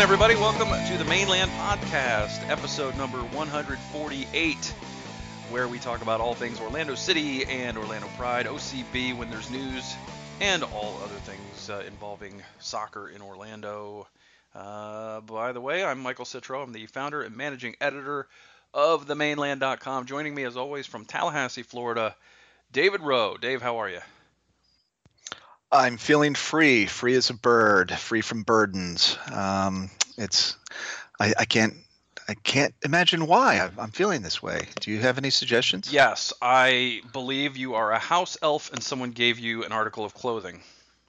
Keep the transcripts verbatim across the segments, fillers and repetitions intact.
everybody. Welcome to the Mainland Podcast, episode number one forty-eight, where we talk about all things Orlando City and Orlando Pride, O C B when there's news, and all other things uh, involving soccer in Orlando. Uh, by the way, I'm Michael Citro. I'm the founder and managing editor of the mainland dot com. Joining me, as always, from Tallahassee, Florida, David Rowe. Dave, how are you? I'm feeling free, free as a bird, free from burdens. Um, it's, I, I can't, I can't imagine why I'm, I'm feeling this way. Do you have any suggestions? Yes, I believe you are a house elf, and someone gave you an article of clothing.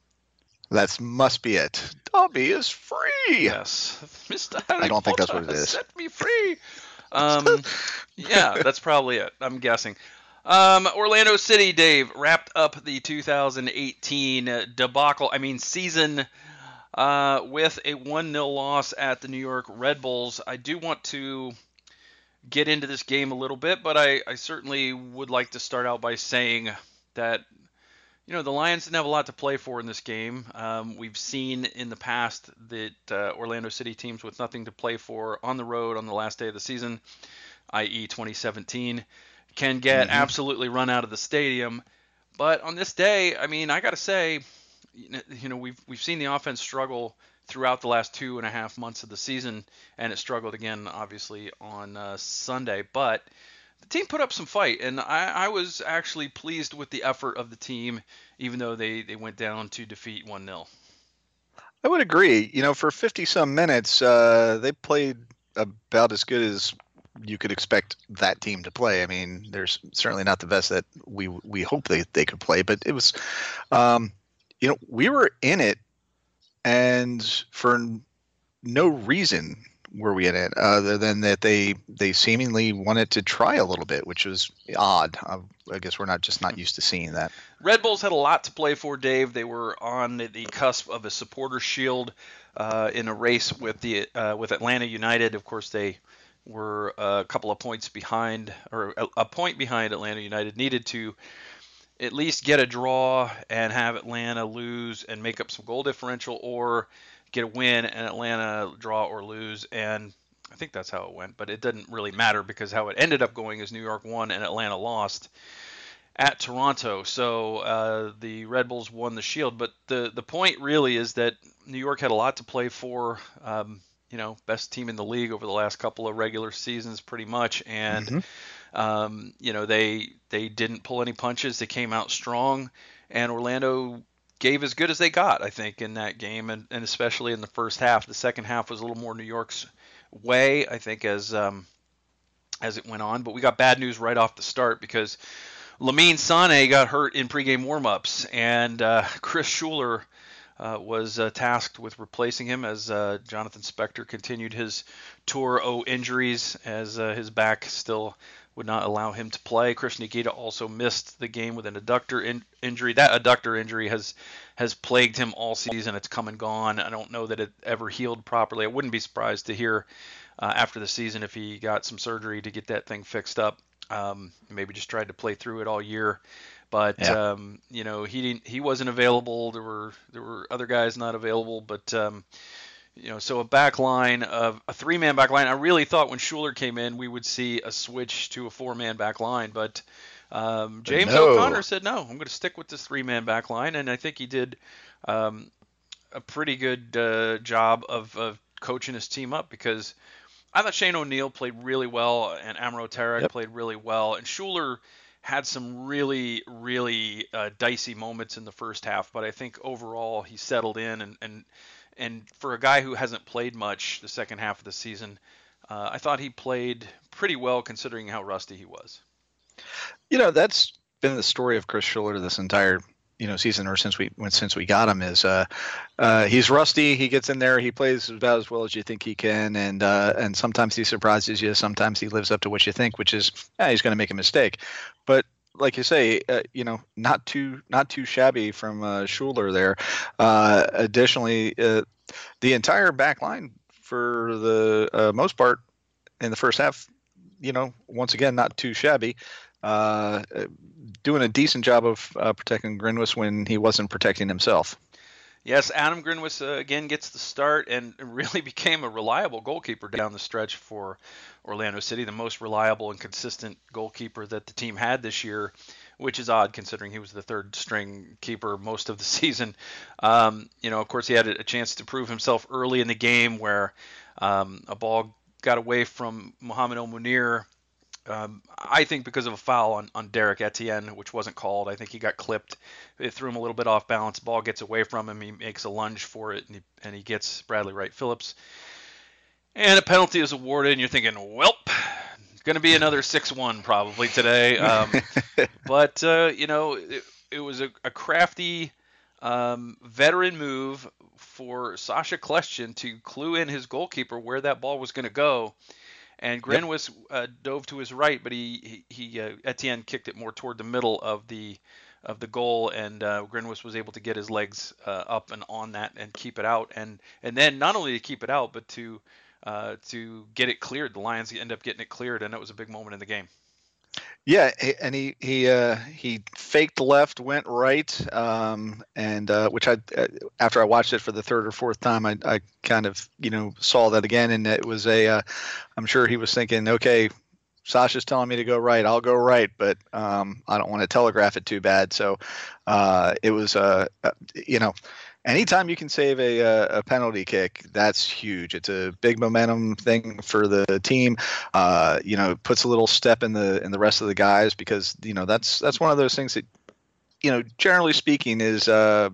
That must be it. Dobby is free. Yes, Mister Harry I don't think Potter that's what it is. Set me free. Um, yeah, that's probably it. I'm guessing. Um, Orlando City, Dave, wrapped up the two thousand eighteen debacle, I mean season, uh, with a one nil loss at the New York Red Bulls. I do want to get into this game a little bit, but I, I certainly would like to start out by saying that, you know, the Lions didn't have a lot to play for in this game. Um, we've seen in the past that uh, Orlando City teams with nothing to play for on the road on the last day of the season, that is twenty seventeen, can get mm-hmm. absolutely run out of the stadium. But on this day, I mean, I got to say, you know, we've we've seen the offense struggle throughout the last two and a half months of the season, and it struggled again, obviously, on uh, Sunday. But the team put up some fight, and I, I was actually pleased with the effort of the team, even though they, they went down to defeat one nil. I would agree. You know, for fifty-some minutes, uh, they played about as good as you could expect that team to play. I mean, there's certainly not the best that we we hope they, they could play, but it was, um, you know, we were in it, and for no reason were we in it other than that they they seemingly wanted to try a little bit, which was odd. I, I guess we're not just not used to seeing that. Red Bulls had a lot to play for, Dave. They were on the cusp of a supporter shield uh, in a race with the uh, with Atlanta United. Of course, they were a couple of points behind, or a, a point behind Atlanta United. Needed to at least get a draw and have Atlanta lose and make up some goal differential, or get a win and Atlanta draw or lose. And I think that's how it went, but it didn't really matter because how it ended up going is New York won and Atlanta lost at Toronto. So uh, the Red Bulls won the Shield. But the, the point really is that New York had a lot to play for. Um, you know, best team in the league over the last couple of regular seasons pretty much. And, mm-hmm. um, you know, they they didn't pull any punches. They came out strong. And Orlando gave as good as they got, I think, in that game, and, and especially in the first half. The second half was a little more New York's way, I think, as um, as it went on. But we got bad news right off the start because Lamine Sané got hurt in pregame warmups, and uh, Chris Schuler uh, was uh, tasked with replacing him as uh, Jonathan Spector continued his tour o injuries, as uh, his back still would not allow him to play. Chris Nikita also missed the game with an adductor in- injury. That adductor injury has has plagued him all season. It's come and gone. I don't know that it ever healed properly. I wouldn't be surprised to hear uh, after the season if he got some surgery to get that thing fixed up. Um, maybe just tried to play through it all year. But yeah. um, you know, he didn't. He wasn't available. There were there were other guys not available. But um, you know, so a back line of a three-man back line. I really thought when Schuler came in, we would see a switch to a four-man back line. But um, James no. O'Connor said, no, I'm going to stick with this three-man back line. And I think he did um, a pretty good uh, job of, of coaching his team up, because I thought Shane O'Neill played really well and Amro Tarek yep. played really well. And Schuler had some really, really uh, dicey moments in the first half. But I think overall he settled in, and, and And for a guy who hasn't played much the second half of the season, uh, I thought he played pretty well considering how rusty he was. You know, that's been the story of Chris Schuler this entire, you know, season, or since we since we got him, is uh, uh, he's rusty. He gets in there, he plays about as well as you think he can, and uh, and sometimes he surprises you. Sometimes he lives up to what you think, which is eh, he's going to make a mistake. But like you say, uh, you know, not too not too shabby from uh, Schuler there. Uh, additionally, uh, the entire back line for the uh, most part in the first half, you know, once again, not too shabby. Uh, doing a decent job of uh, protecting Grinwis when he wasn't protecting himself. Yes, Adam Grinwis uh, again gets the start and really became a reliable goalkeeper down the stretch for Orlando City, the most reliable and consistent goalkeeper that the team had this year, which is odd considering he was the third string keeper most of the season. Um, you know, of course, he had a chance to prove himself early in the game where um, a ball got away from Mohamed El Munir. Um, I think because of a foul on, on Derek Etienne, which wasn't called. I think he got clipped. It threw him a little bit off balance. Ball gets away from him. He makes a lunge for it, and he, and he gets Bradley Wright Phillips. And a penalty is awarded, and you're thinking, welp, it's going to be another six one probably today. Um, but, uh, you know, it, it was a, a crafty um, veteran move for Sasha Kljestan to clue in his goalkeeper where that ball was going to go. And Grinwis yep. uh, dove to his right, but he he, he uh, Etienne kicked it more toward the middle of the of the goal, and uh, Grinwis was able to get his legs uh, up and on that and keep it out, and and then not only to keep it out, but to uh, to get it cleared. The Lions end up getting it cleared, and it was a big moment in the game. Yeah, and he he uh, he faked left, went right, um, and uh, which I after I watched it for the third or fourth time, I, I kind of you know saw that again, and it was a uh, I'm sure he was thinking, okay, Sasha's telling me to go right, I'll go right, but um, I don't want to telegraph it too bad, so uh, it was uh, you know. Anytime you can save a, a penalty kick, that's huge. It's a big momentum thing for the team. Uh, you know, puts a little step in the in the rest of the guys because you know that's that's one of those things that you know, generally speaking, is uh,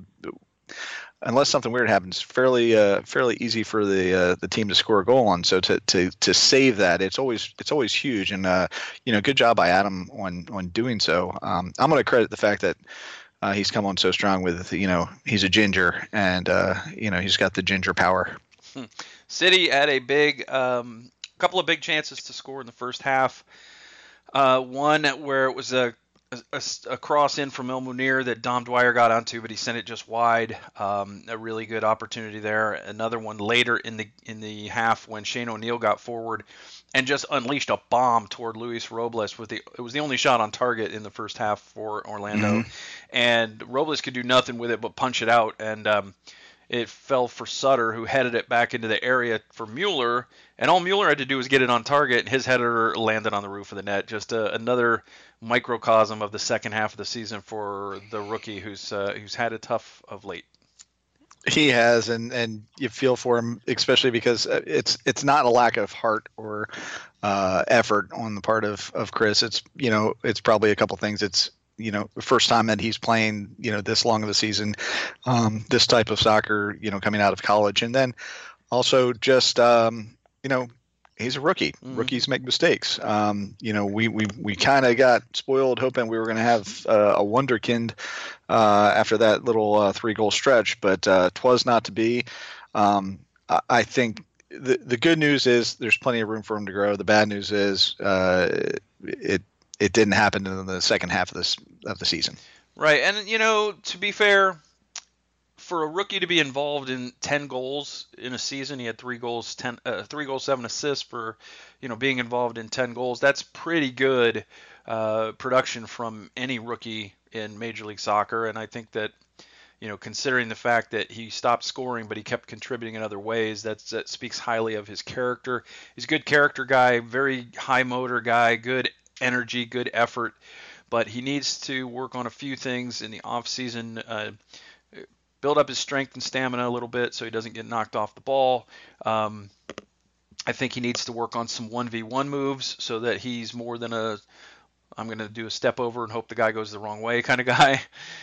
unless something weird happens, fairly uh, fairly easy for the uh, the team to score a goal on. So to to to save that, it's always it's always huge. And uh, you know, good job by Adam on on doing so. Um, I'm going to credit the fact that. Uh, he's come on so strong with, you know, he's a ginger and, uh, you know, he's got the ginger power. City had a big, um, couple of big chances to score in the first half. Uh, one where it was a, a, a cross in from El Munir that Dom Dwyer got onto, but he sent it just wide. Um, a really good opportunity there. Another one later in the in the half when Shane O'Neill got forward and just unleashed a bomb toward Luis Robles. With the it was the only shot on target in the first half for Orlando, mm-hmm. and Robles could do nothing with it but punch it out, and um, it fell for Sutter, who headed it back into the area for Mueller, and all Mueller had to do was get it on target, and his header landed on the roof of the net. Just a, another microcosm of the second half of the season for the rookie, who's uh, who's had it tough of late. He has, and, and you feel for him, especially because it's it's not a lack of heart or uh, effort on the part of, of Chris. It's you know it's probably a couple things. It's you know the first time that he's playing you know this long of the season, um, this type of soccer, you know coming out of college, and then also just um, you know he's a rookie. Mm-hmm. Rookies make mistakes. Um, you know we we we kind of got spoiled hoping we were going to have uh, a wonderkind. Uh, after that little uh, three-goal stretch, but uh, 'twas not to be. Um, I, I think the the good news is there's plenty of room for him to grow. The bad news is uh, it it didn't happen in the second half of this of the season. Right, and you know, to be fair, for a rookie to be involved in ten goals in a season, he had three goals, ten, uh, three goals, seven assists for, you know, being involved in ten goals. That's pretty good uh, production from any rookie in Major League Soccer, and I think that, you know, considering the fact that he stopped scoring but he kept contributing in other ways, that's, that speaks highly of his character. He's a good character guy, very high motor guy, good energy, good effort, but he needs to work on a few things in the off season. Uh, build up his strength and stamina a little bit so he doesn't get knocked off the ball. Um, I think he needs to work on some one v one moves so that he's more than a I'm going to do a step over and hope the guy goes the wrong way kind of guy.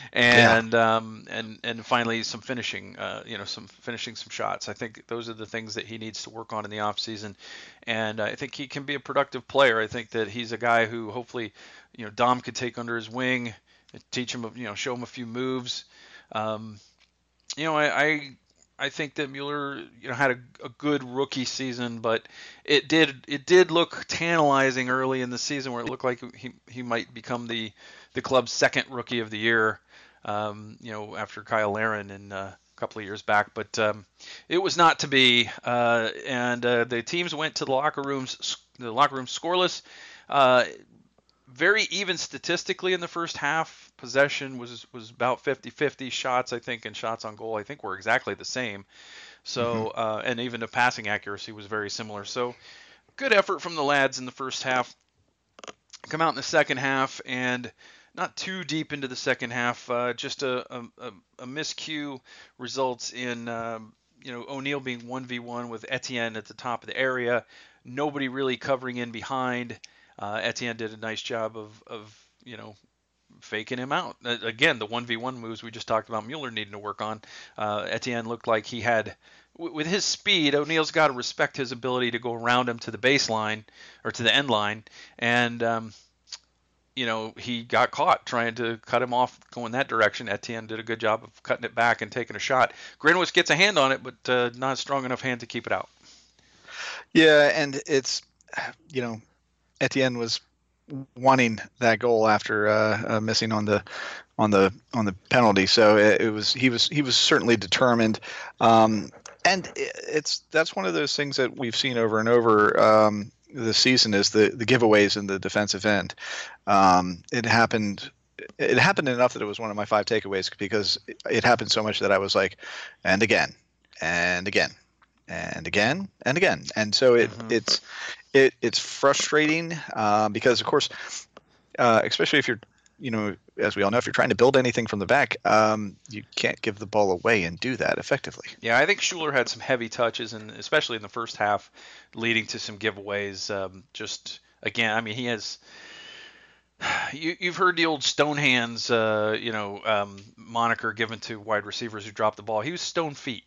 And yeah. um, and and finally some finishing, uh, you know, some finishing some shots. I think those are the things that he needs to work on in the off season. And I think he can be a productive player. I think that he's a guy who hopefully, you know, Dom could take under his wing, teach him, you know, show him a few moves. Um, you know, I, I I think that Mueller, you know, had a, a good rookie season, but it did it did look tantalizing early in the season where it looked like he he might become the the club's second rookie of the year, um, you know, after Kyle Larin in uh, a couple of years back. But um, it was not to be, uh, and uh, the teams went to the locker rooms, the locker room scoreless. Uh, very even statistically in the first half. Possession was was about fifty-fifty. Shots, I think, and shots on goal, I think, were exactly the same. So, Mm-hmm. uh, and even the passing accuracy was very similar. So, good effort from the lads in the first half. Come out in the second half, and not too deep into the second half, uh, just a, a, a miscue results in um, you know O'Neal being one v one with Etienne at the top of the area. Nobody really covering in behind. Uh, Etienne did a nice job of, of you know faking him out. Uh, again, the one v one moves we just talked about Mueller needing to work on. Uh, Etienne looked like he had, w- with his speed, O'Neal's got to respect his ability to go around him to the baseline or to the end line. And, um, you know, he got caught trying to cut him off going that direction. Etienne did a good job of cutting it back and taking a shot. Grinwis gets a hand on it, but uh, not a strong enough hand to keep it out. Yeah, and it's, you know, Etienne was wanting that goal after uh, uh, missing on the on the on the penalty. So it, it was he was he was certainly determined, um, and it, it's that's one of those things that we've seen over and over um, this season is the the giveaways in the defensive end. Um, it happened. It happened enough that it was one of my five takeaways because it happened so much that I was like, and again, and again, and again, and again, and so it mm-hmm. it's. It, it's frustrating uh, because, of course, uh, especially if you're, you know, as we all know, if you're trying to build anything from the back, um, you can't give the ball away and do that effectively. Yeah, I think Schuler had some heavy touches, and especially in the first half, leading to some giveaways. Um, just, again, I mean, he has – you, you've heard the old stone hands, uh, you know, um, moniker given to wide receivers who drop the ball. He was stone feet.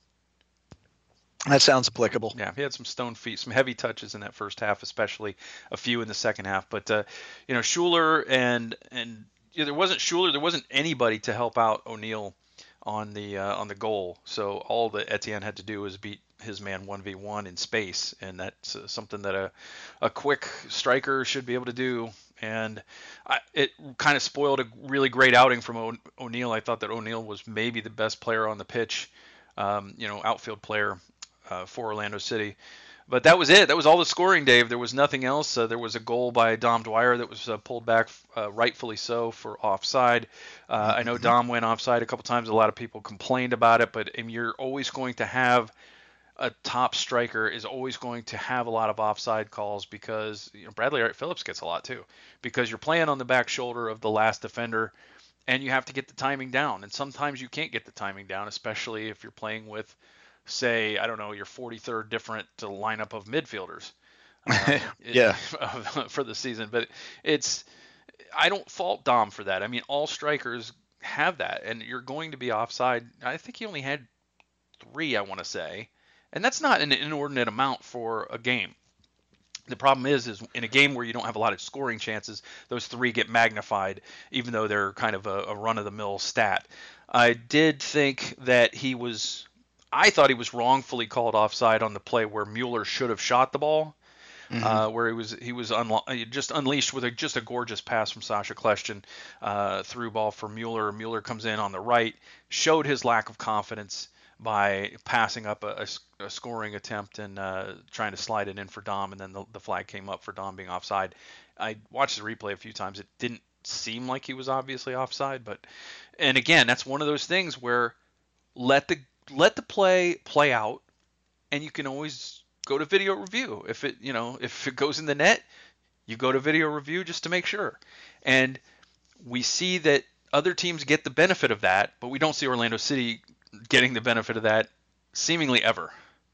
That sounds applicable. Yeah, he had some stone feet, some heavy touches in that first half, especially a few in the second half. But uh, you know, Schuler and and you know, there wasn't Schuler, there wasn't anybody to help out O'Neal on the uh, on the goal. So all that Etienne had to do was beat his man one v one in space, and that's uh, something that a a quick striker should be able to do. And I, it kind of spoiled a really great outing from o- O'Neal. I thought that O'Neal was maybe the best player on the pitch, um, you know, outfield player. Uh, for Orlando City. But that was it. That was all the scoring, Dave. There was nothing else. Uh, there was a goal by Dom Dwyer that was uh, pulled back, uh, rightfully so, for offside. Uh, mm-hmm. I know Dom went offside a couple times. A lot of people complained about it, but um, you're always going to have a top striker is always going to have a lot of offside calls because you know, Bradley Wright Phillips gets a lot too because you're playing on the back shoulder of the last defender and you have to get the timing down. And sometimes you can't get the timing down, especially if you're playing with say, I don't know, your forty-third different lineup of midfielders uh, yeah. for the season. But it's, I don't fault Dom for that. I mean, all strikers have that, and you're going to be offside. I think he only had three, I want to say, and that's not an inordinate amount for a game. The problem is, is in a game where you don't have a lot of scoring chances, those three get magnified, even though they're kind of a, a run-of-the-mill stat. I did think that he was... I thought he was wrongfully called offside on the play where Mueller should have shot the ball, mm-hmm. uh, where he was he was unlo- just unleashed with a, just a gorgeous pass from Sasha Kljestan, uh, through ball for Mueller. Mueller comes in on the right, showed his lack of confidence by passing up a, a, a scoring attempt and uh, trying to slide it in for Dom, and then the, the flag came up for Dom being offside. I watched the replay a few times. It didn't seem like he was obviously offside, but and again, that's one of those things where let the Let the play play out, and you can always go to video review. If it, you know, if it goes in the net, you go to video review just to make sure. And we see that other teams get the benefit of that, but we don't see Orlando City getting the benefit of that seemingly ever.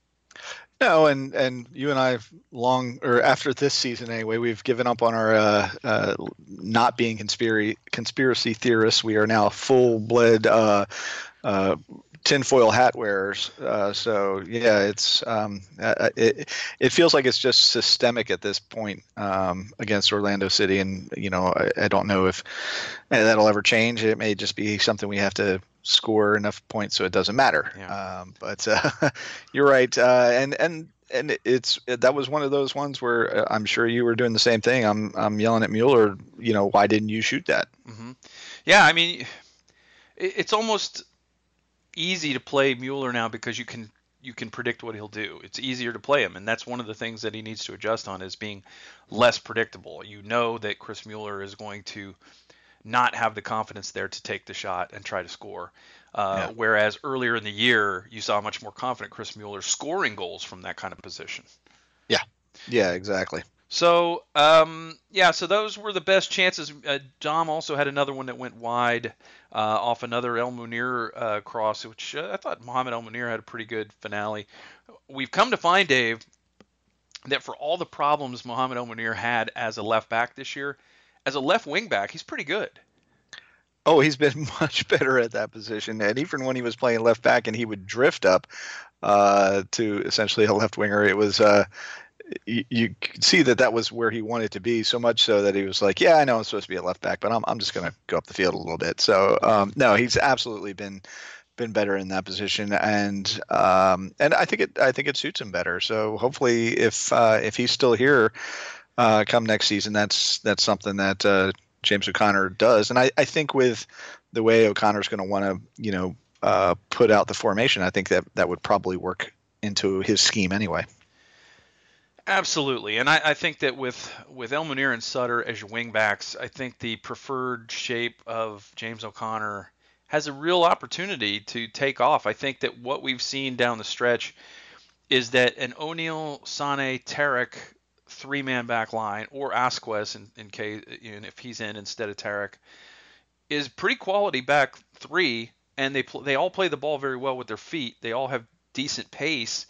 No, and, and you and I have long, or after this season anyway, we've given up on our uh, uh, not being conspiracy conspiracy theorists. We are now full-blood uh, uh, tinfoil hat wearers. Uh, so yeah, it's um, it it feels like it's just systemic at this point um, against Orlando City, and you know I, I don't know if that'll ever change. It may just be something we have to score enough points so it doesn't matter. Yeah. Um, but uh, you're right, uh, and and. And it's that was one of those ones where I'm sure you were doing the same thing. I'm I'm yelling at Mueller, you know, why didn't you shoot that? Mm-hmm. Yeah, I mean, it's almost easy to play Mueller now because you can you can predict what he'll do. It's easier to play him, and that's one of the things that he needs to adjust on, is being less predictable. You know that Chris Mueller is going to not have the confidence there to take the shot and try to score. Uh, Yeah. Whereas earlier in the year, you saw a much more confident Chris Mueller scoring goals from that kind of position. Yeah. Yeah, exactly. So, um, yeah, so those were the best chances. Uh, Dom also had another one that went wide uh, off another El Munir uh, cross, which uh, I thought Mohamed El Munir had a pretty good finale. We've come to find, Dave, that for all the problems Mohamed El Munir had as a left back this year, as a left wing back, he's pretty good. Oh, he's been much better at that position. And even when he was playing left back and he would drift up uh, to essentially a left winger, it was uh, you, you could see that that was where he wanted to be, so much so that he was like, yeah, I know I'm supposed to be a left back, but I'm I'm just going to go up the field a little bit. So um, no, he's absolutely been been better in that position, and um, and I think it I think it suits him better. So hopefully, if uh, if he's still here uh, come next season, that's that's something that uh, James O'Connor does. And I, I think with the way O'Connor's going to want to you know uh, put out the formation, I think that that would probably work into his scheme anyway. Absolutely, and I, I think that with with El Munir and Sutter as your wingbacks, I think the preferred shape of James O'Connor has a real opportunity to take off. I think that what we've seen down the stretch is that an O'Neal, Sane, Tarek three-man back line, or Asquez in, in case you know, if he's in instead of Tarek, is pretty quality back three, and they pl- they all play the ball very well with their feet. They all have decent pace.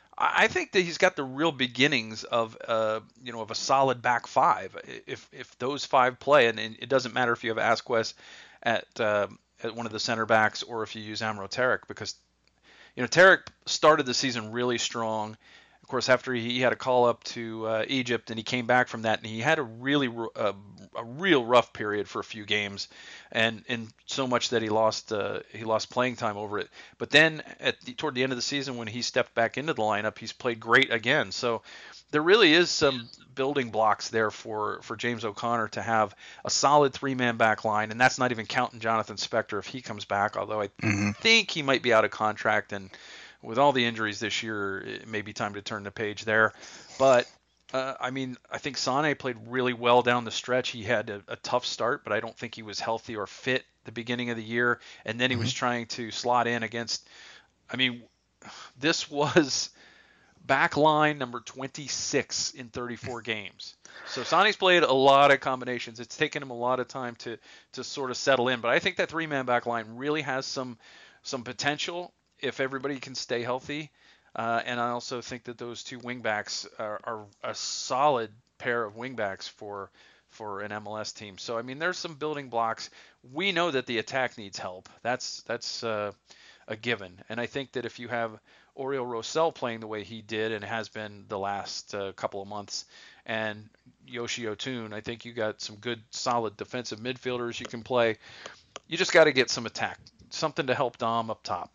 I think that he's got the real beginnings of, uh, you know, of a solid back five. If if those five play, and, and it doesn't matter if you have Asquez at uh, at one of the center backs or if you use Amro Tarek, because you know Tarek started the season really strong. Of course, after he had a call up to uh, Egypt, and he came back from that, and he had a really uh, a real rough period for a few games, and and so much that he lost uh, he lost playing time over it. But then at the, toward the end of the season, when he stepped back into the lineup, he's played great again. So there really is some building blocks there for for James O'Connor to have a solid three-man back line, and that's not even counting Jonathan Spector if he comes back. Although I mm-hmm. think he might be out of contract, and with all the injuries this year, it may be time to turn the page there. But, uh, I mean, I think Sane played really well down the stretch. He had a, a tough start, but I don't think he was healthy or fit the beginning of the year. And then he mm-hmm. was trying to slot in against, I mean, this was back line number twenty-six in thirty-four games. So Sane's played a lot of combinations. It's taken him a lot of time to, to sort of settle in. But I think that three-man back line really has some some potential if everybody can stay healthy, uh, and I also think that those two wingbacks are, are a solid pair of wingbacks for for an M L S team. So I mean, there's some building blocks. We know that the attack needs help. That's that's uh, a given. And I think that if you have Oriol Rosell playing the way he did and has been the last uh, couple of months, and Yoshi Otun, I think you got some good, solid defensive midfielders you can play. You just got to get some attack, something to help Dom up top.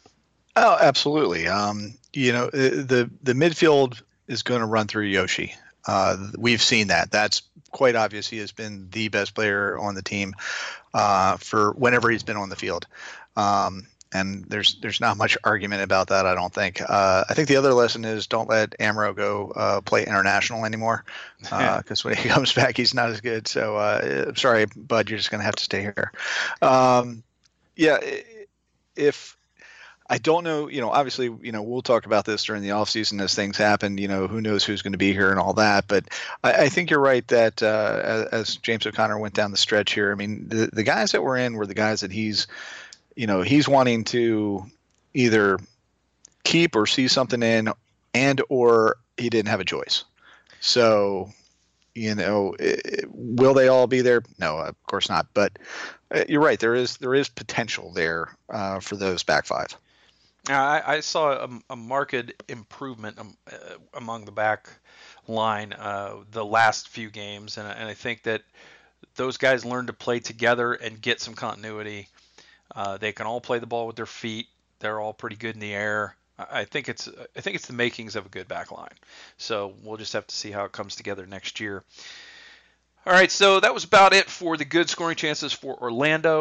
Oh, absolutely. Um, you know, the the midfield is going to run through Yoshi. Uh, we've seen that. That's quite obvious. He has been the best player on the team uh, for whenever he's been on the field. Um, and there's there's not much argument about that, I don't think. Uh, I think the other lesson is don't let Amro go uh, play international anymore, because uh, when he comes back, he's not as good. So uh, sorry, bud, you're just going to have to stay here. Um, yeah, if I don't know, you know, obviously, you know, we'll talk about this during the offseason as things happen, you know, who knows who's going to be here and all that. But I, I think you're right that uh, as, as James O'Connor went down the stretch here, I mean, the, the guys that were in were the guys that he's, you know, he's wanting to either keep or see something in, and or he didn't have a choice. So, you know, it, will they all be there? No, of course not. But uh, you're right. There is there is potential there uh, for those back five. I, I saw a, a marked improvement um, uh, among the back line uh, the last few games, and, and I think that those guys learned to play together and get some continuity. Uh, they can all play the ball with their feet. They're all pretty good in the air. I think it's I think it's the makings of a good back line. So we'll just have to see how it comes together next year. All right, so that was about it for the good scoring chances for Orlando.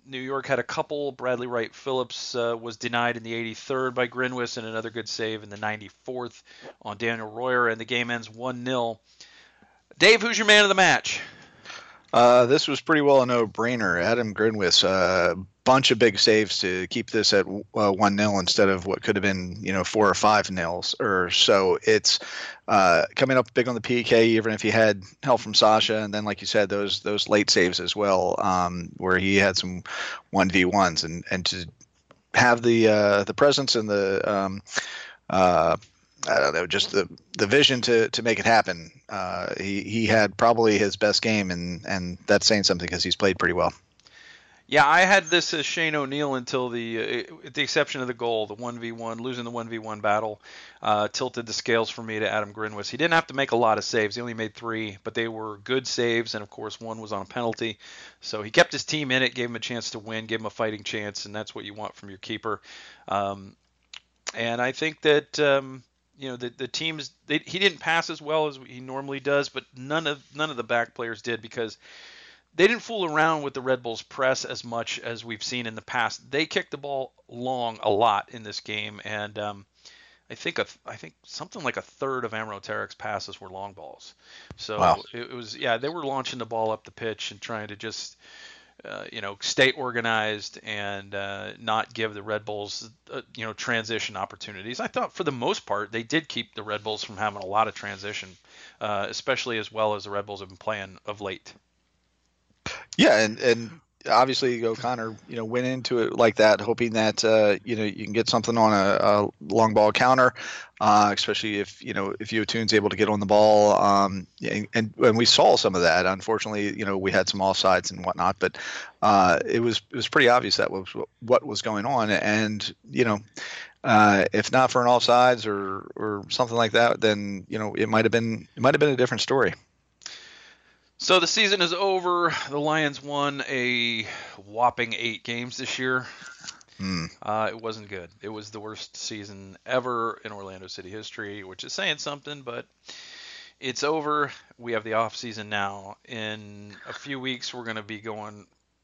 New York had a couple. Bradley Wright Phillips uh, was denied in the eighty-third by Grinwis, and another good save in the ninety-fourth on Daniel Royer, and the game ends one nil. Dave, who's your man of the match? Uh, this was pretty well a no-brainer. Adam Grinwis, a uh, bunch of big saves to keep this at uh, one nil instead of what could have been, you know, four or five nils or so. It's uh, coming up big on the P K, even if he had help from Sasha, and then, like you said, those those late saves as well, um, where he had some one v ones, and and to have the uh, the presence and the um, uh, I don't know, just the, the vision to, to make it happen. Uh, he he had probably his best game, and, and that's saying something because he's played pretty well. Yeah, I had this as Shane O'Neill until the, uh, with the exception of the goal, the one v one, losing the one v one battle, uh, tilted the scales for me to Adam Grinwis. He didn't have to make a lot of saves. He only made three, but they were good saves, and of course one was on a penalty. So he kept his team in it, gave him a chance to win, gave him a fighting chance, and that's what you want from your keeper. Um, and I think that... Um, You know, the the teams they, he didn't pass as well as he normally does, but none of none of the back players did because they didn't fool around with the Red Bulls press as much as we've seen in the past. They kicked the ball long a lot in this game, and um, I think a, I think something like a third of Amro Tarek's passes were long balls. So wow. it, it was yeah they were launching the ball up the pitch and trying to just. Uh, you know, stay organized and uh, not give the Red Bulls, uh, you know, transition opportunities. I thought for the most part they did keep the Red Bulls from having a lot of transition, uh, especially as well as the Red Bulls have been playing of late. Yeah, and and obviously O'Connor, you know, went into it like that, hoping that uh, you know you can get something on a, a long ball counter, uh, especially if you know if Yotune's able to get on the ball. Um, and, and and we saw some of that. Unfortunately, you know, we had some offsides and whatnot, but uh, it was it was pretty obvious that was what was going on. And you know, uh, if not for an offsides or or something like that, then you know it might have been it might have been a different story. So the season is over. The Lions won a whopping eight games this year. Mm. Uh, it wasn't good. It was the worst season ever in Orlando City history, which is saying something, but it's over. We have the off season now. In a few weeks, we're going to be going,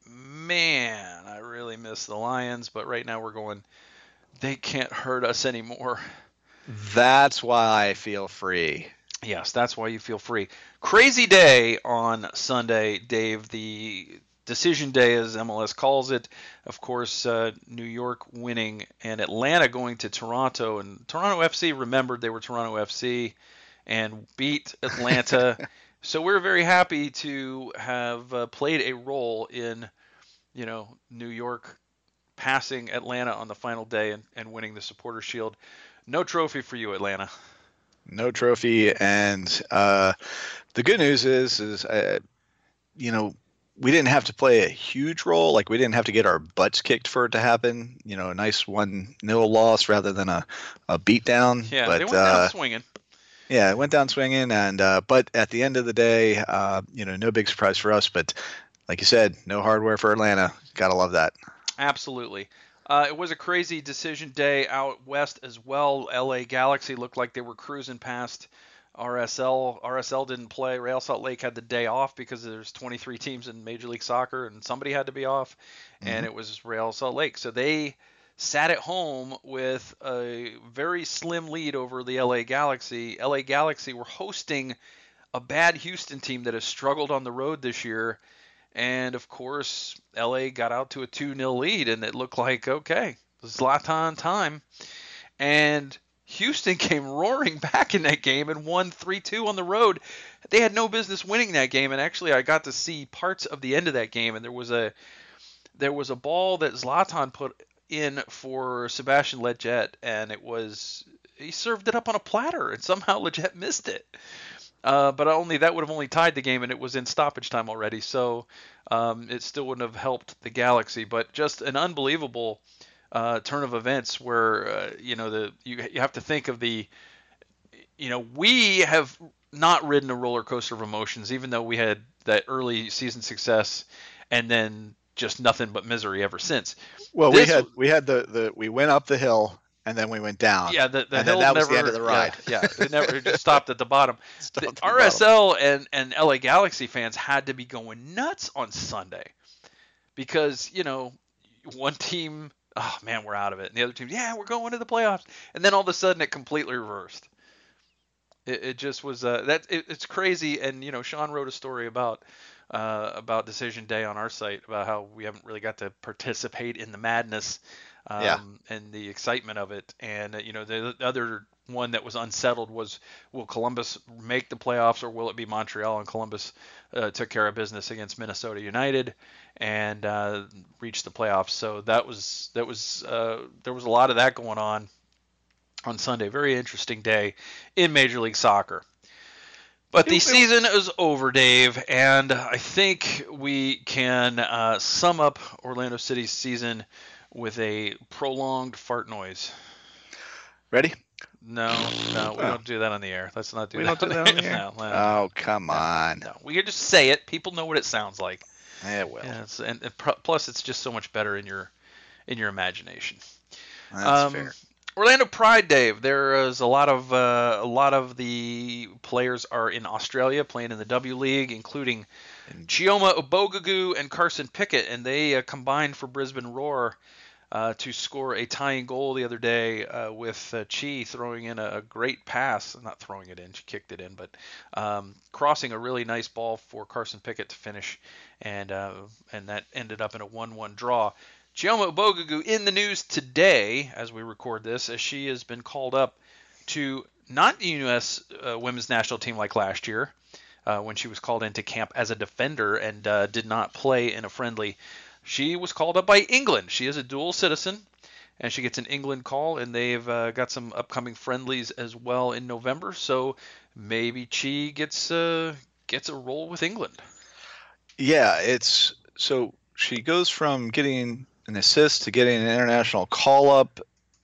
man, I really miss the Lions, but right now we're going, they can't hurt us anymore. That's why I feel free. Yes, that's why you feel free. Crazy day on Sunday, Dave. The decision day, as M L S calls it. Of course, uh, New York winning and Atlanta going to Toronto. And Toronto F C remembered they were Toronto F C and beat Atlanta. So we're very happy to have uh, played a role in, you know, New York passing Atlanta on the final day and, and winning the Supporters' Shield. No trophy for you, Atlanta. No trophy, and uh, the good news is, is uh, you know, we didn't have to play a huge role. Like we didn't have to get our butts kicked for it to happen. You know, a nice one nil loss rather than a, a beat down. Yeah, but, they went uh, down swinging. Yeah, it went down swinging, and uh, but at the end of the day, uh, you know, no big surprise for us. But like you said, no hardware for Atlanta. Gotta love that. Absolutely. Uh, it was a crazy decision day out west as well. L A Galaxy looked like they were cruising past R S L. R S L didn't play. Real Salt Lake had the day off because there's twenty-three teams in Major League Soccer, and somebody had to be off, mm-hmm. and it was Real Salt Lake. So they sat at home with a very slim lead over the L A Galaxy. L A Galaxy were hosting a bad Houston team that has struggled on the road this year. And, of course, L A got out to a two nil lead, and it looked like, okay, Zlatan time. And Houston came roaring back in that game and won three two on the road. They had no business winning that game, and actually I got to see parts of the end of that game, and there was a there was a ball that Zlatan put in for Sebastian Lletget, and it was he served it up on a platter, and somehow Lletget missed it. Uh, but only that would have only tied the game, and it was in stoppage time already, so um, it still wouldn't have helped the Galaxy. But just an unbelievable uh, turn of events, where uh, you know the you you have to think of the, you know, we have not ridden a roller coaster of emotions, even though we had that early season success, and then just nothing but misery ever since. Well, this, we had we had the, the we went up the hill. And then we went down. Yeah, the, the and hill then that never, was the end of the ride. Yeah, yeah it never it just stopped at the bottom. The the R S L and, and L A Galaxy fans had to be going nuts on Sunday because you know one team, oh man, we're out of it, and the other team, yeah, we're going to the playoffs, and then all of a sudden it completely reversed. It, it just was uh, that it, it's crazy, and you know Sean wrote a story about uh, about Decision Day on our site about how we haven't really got to participate in the madness Yeah. um, and the excitement of it. And uh, you know the, the other one that was unsettled was, will Columbus make the playoffs or will it be Montreal? And Columbus uh, took care of business against Minnesota United and uh, reached the playoffs. So that was that was uh, there was a lot of that going on on Sunday. Very interesting day in Major League Soccer. But the It- it- season is over, Dave, and I think we can uh, sum up Orlando City's season with a prolonged fart noise. Ready? No, no, we Oh. don't do that on the air. Let's not do We that. don't do that on the air? No, no, Oh, come on. no. We can just say it. People know what it sounds like. Yeah, well, Yeah, it's, and, and pr- plus, it's just so much better in your in your imagination. that's Um, fair. Orlando Pride, Dave. There is a lot of uh, a lot of the players are in Australia playing in the W League, including And- Chioma Obogagu and Carson Pickett, and they uh, combined for Brisbane Roar uh, to score a tying goal the other day uh, with uh, Chi throwing in a, a great pass. Not throwing it in, she kicked it in, but um, crossing a really nice ball for Carson Pickett to finish, and uh, and that ended up in a one one draw. Chioma Obogagu in the news today, as we record this, as she has been called up to not the U S uh, women's national team like last year, uh, when she was called into camp as a defender and uh, did not play in a friendly. She was called up by England. She is a dual citizen, and she gets an England call, and they've uh, got some upcoming friendlies as well in November. So maybe Chi gets uh, gets a role with England. Yeah, it's so she goes from getting an assist to getting an international call up.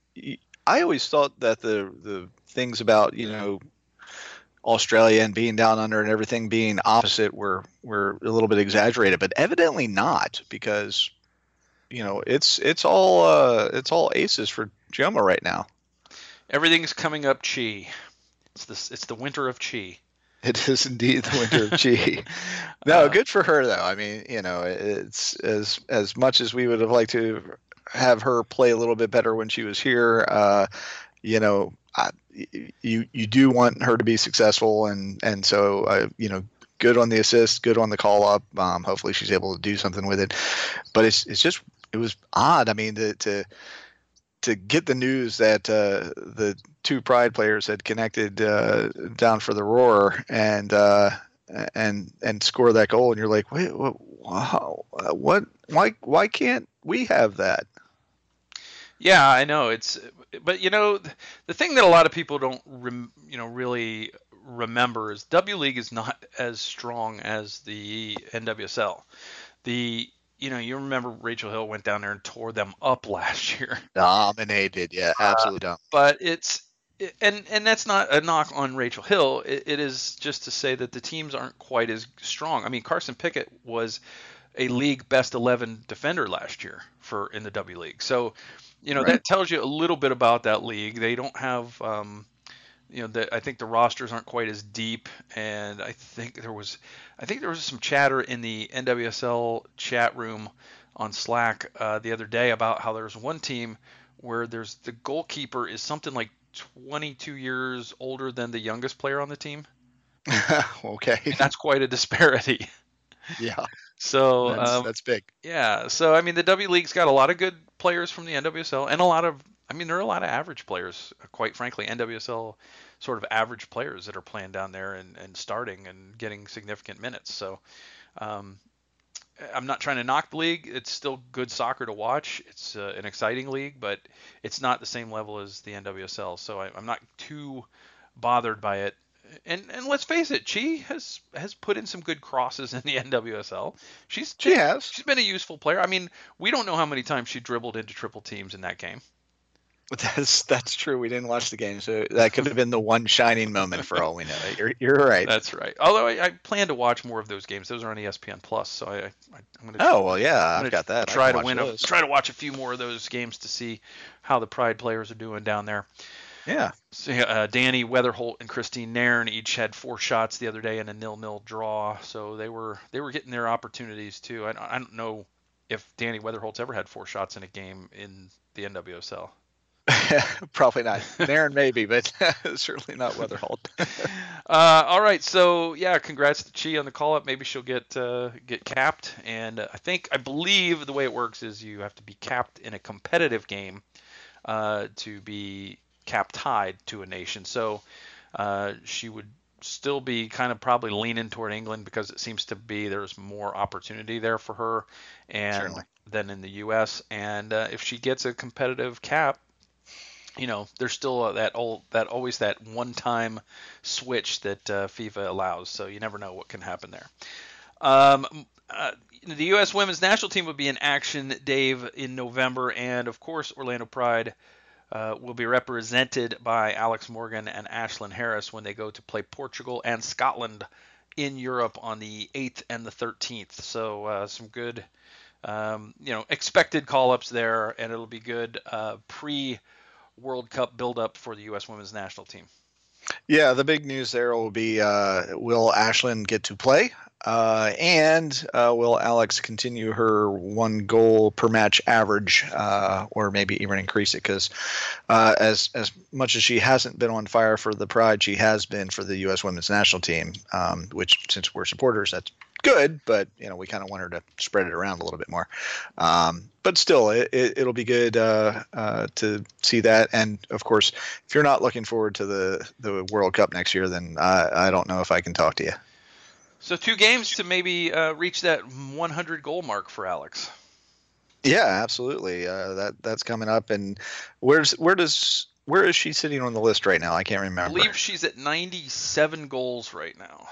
I always thought that the the things about, you know, Australia and being down under and everything being opposite were were a little bit exaggerated, but evidently not, because you know it's it's all uh, it's all aces for Chioma right now. Everything's coming up Chi. It's this. It's the winter of Chi. It is indeed the winter of Chi. No, good for her though. I mean, you know, it's as as much as we would have liked to have her play a little bit better when she was here. Uh, you know, I, you you do want her to be successful, and and so uh, you know, good on the assist, good on the call up. Um, hopefully, she's able to do something with it. But it's it's just it was odd. I mean, to to, to get the news that uh, the two Pride players had connected uh, down for the Roar and uh, and and score that goal, and you're like, wait, what, wow, what, why, why can't we have that? Yeah, I know it's, but you know, the thing that a lot of people don't, rem, you know, really remember is W League is not as strong as the N W S L. The, you know, you remember Rachel Hill went down there and tore them up last year. Dominated, yeah, absolutely dumb. But it's, and and that's not a knock on Rachel Hill. It, it is just to say that the teams aren't quite as strong. I mean, Carson Pickett was a league best eleven defender last year for in the W League. So, you know, Right. that tells you a little bit about that league. They don't have, um, you know, the, I think the rosters aren't quite as deep. And I think there was, I think there was some chatter in the N W S L chat room on Slack uh, the other day about how there's one team where there's the goalkeeper is something like twenty-two years older than the youngest player on the team. Okay. And that's quite a disparity. Yeah. So That's um, that's big. yeah, so I mean the W League's got a lot of good players from the N W S L and a lot of, I mean there are a lot of average players, quite frankly, N W S L sort of average players that are playing down there and, and starting and getting significant minutes. So um, I'm not trying to knock the league. It's still good soccer to watch. It's uh, an exciting league, but it's not the same level as the N W S L. So I, I'm not too bothered by it. And and let's face it, Chi has has put in some good crosses in the N W S L. She's She has. she's been a useful player. I mean, we don't know how many times she dribbled into triple teams in that game. That's that's true. We didn't watch the game, so that could have been the one shining moment for all we know. You're you're right. That's right. Although I, I plan to watch more of those games. Those are on E S P N Plus, so I, I I'm gonna. Oh well, yeah, I'm I've gonna got that. I Try can to watch win. A, those. try to watch a few more of those games to see how the Pride players are doing down there. Yeah. So, uh, Danny Weatherholt and Christine Nairn each had four shots the other day in a nil-nil draw, so they were they were getting their opportunities too. I, I don't know if Danny Weatherholt's ever had four shots in a game in the N W S L. Probably not. Nairn maybe, but certainly not Weatherholt. uh, all right, so yeah, congrats to Chi on the call up. Maybe she'll get uh, get capped, and uh, I think I believe the way it works is you have to be capped in a competitive game uh, to be cap tied to a nation. So uh, she would still be kind of probably leaning toward England because it seems to be there's more opportunity there for her and Certainly. than in the U S. And uh, if she gets a competitive cap, you know, there's still uh, that old, that always that one-time switch that uh, FIFA allows. So you never know what can happen there. Um, uh, the U S Women's National Team will be in action, Dave, in November, and of course, Orlando Pride uh, will be represented by Alex Morgan and Ashlyn Harris when they go to play Portugal and Scotland in Europe on the eighth and the thirteenth. So uh, some good, um, you know, expected call-ups there, and it'll be good uh, pre. World Cup build-up for the U S Women's National Team. Yeah, the big news there will be uh, will Ashlyn get to play, uh, and uh, will Alex continue her one goal per match average, uh, or maybe even increase it? Because uh, as as much as she hasn't been on fire for the Pride, she has been for the U S Women's National Team. Um, which, since we're supporters, that's good, but you know we kind of want her to spread it around a little bit more. Um, but still, it, it, it'll be good uh, uh, to see that. And of course, if you're not looking forward to the the World Cup next year, then I, I don't know if I can talk to you. So two games to maybe uh, reach that one hundred goal mark for Alex. Yeah, absolutely. Uh, that that's coming up. And where's where does where is she sitting on the list right now? I can't remember. I believe she's at ninety-seven goals right now.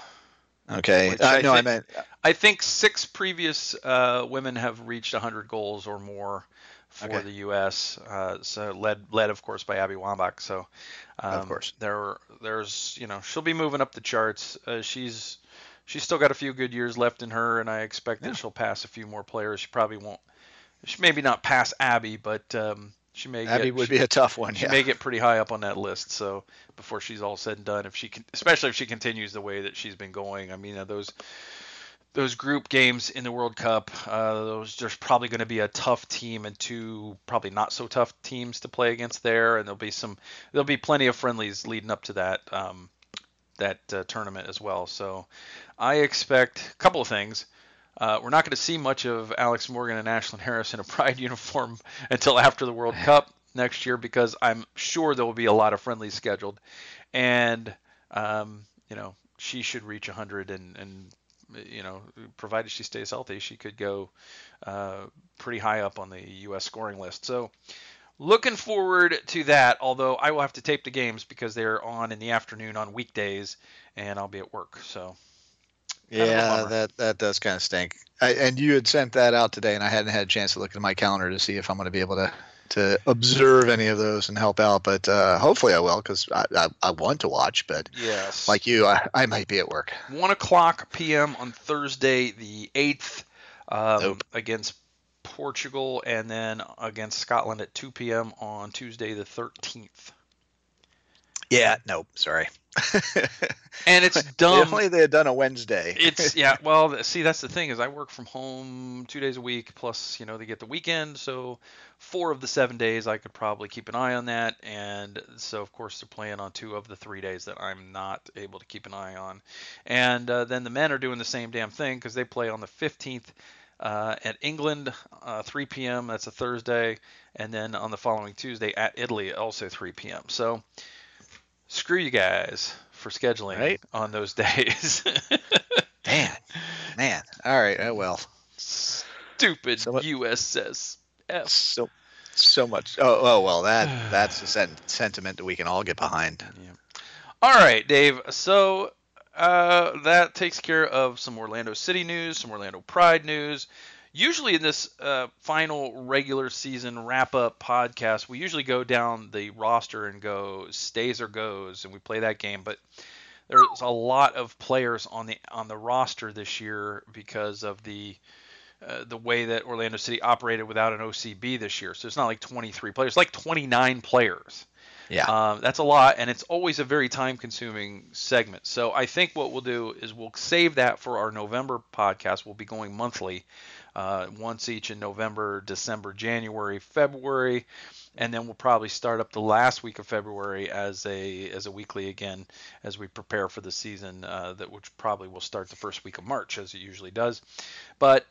Okay. Uh, I no, think, I meant. I think six previous uh, women have reached one hundred goals or more for Okay. the U S. Uh, so led, led of course, by Abby Wambach. So um, Of course. there, there's, you know, she'll be moving up the charts. Uh, she's, she's still got a few good years left in her, and I expect Yeah. that she'll pass a few more players. She probably won't. She maybe not pass Abby, but um, she may. Abby get, would she, be a tough one. She yeah. may get pretty high up on that list. So before she's all said and done, if she can, especially if she continues the way that she's been going, I mean, uh, those those group games in the World Cup, uh, those there's probably going to be a tough team and two probably not so tough teams to play against there, and there'll be some there'll be plenty of friendlies leading up to that um, that uh, tournament as well. So I expect a couple of things. Uh, we're not going to see much of Alex Morgan and Ashlyn Harris in a Pride uniform until after the World Cup next year, because I'm sure there will be a lot of friendlies scheduled, and um, you know she should reach one hundred, and, and you know provided she stays healthy, she could go uh, pretty high up on the U S scoring list. So looking forward to that. Although I will have to tape the games because they're on in the afternoon on weekdays, and I'll be at work. So. Yeah, that that does kind of stink. I, and you had sent that out today, and I hadn't had a chance to look at my calendar to see if I'm going to be able to to observe any of those and help out. But uh, hopefully I will, because I, I I want to watch. But yes, like you, I, I might be at work. One o'clock p m on Thursday the eighth um, Nope. against Portugal, and then against Scotland at two p m on Tuesday the thirteenth. Yeah, nope, sorry. And it's dumb. If only they had done a Wednesday. It's yeah. Well, see, that's the thing is I work from home two days a week. Plus, you know, they get the weekend. So four of the seven days I could probably keep an eye on that. And so of course they're playing on two of the three days that I'm not able to keep an eye on. And uh, then the men are doing the same damn thing because they play on the fifteenth. Uh, at England, uh, three p m That's a Thursday, and then on the following Tuesday at Italy, also three p m So screw you guys for scheduling right? on those days. Man, man. All right. Oh, well. Stupid so, U S S F. So, so much. Oh, oh well. That that's a sen- sentiment that we can all get behind. Yeah. All right, Dave. So uh, that takes care of some Orlando City news, some Orlando Pride news. Usually in this uh, final regular season wrap-up podcast, we usually go down the roster and go stays or goes, and we play that game. But there's a lot of players on the on the roster this year because of the uh, the way that Orlando City operated without an O C B this year. So it's not like twenty-three players, it's like twenty-nine players. Yeah. Um, that's a lot, and it's always a very time-consuming segment. So I think what we'll do is we'll save that for our November podcast. We'll be going monthly, uh, once each in November, December, January, February, and then we'll probably start up the last week of February as a as a weekly again as we prepare for the season, uh, that which probably will start the first week of March as it usually does. But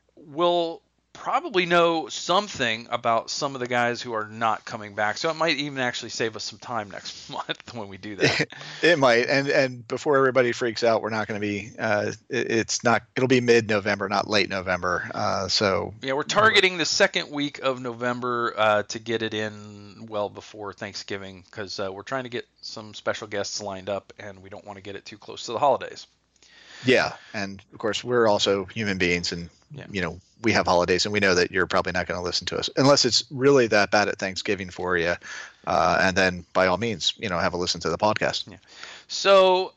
we'll probably know something about some of the guys who are not coming back. So it might even actually save us some time next month when we do that. It might. And and before everybody freaks out, we're not going to be. Uh, it, it's not. It'll be mid-November, not late November. Uh, so yeah, we're targeting the second week of November uh, to get it in well before Thanksgiving, because uh, we're trying to get some special guests lined up, and we don't want to get it too close to the holidays. Yeah, and of course we're also human beings, and yeah. you know we have holidays, and we know that you're probably not going to listen to us unless it's really that bad at Thanksgiving for you, uh, and then by all means, you know, have a listen to the podcast. Yeah. So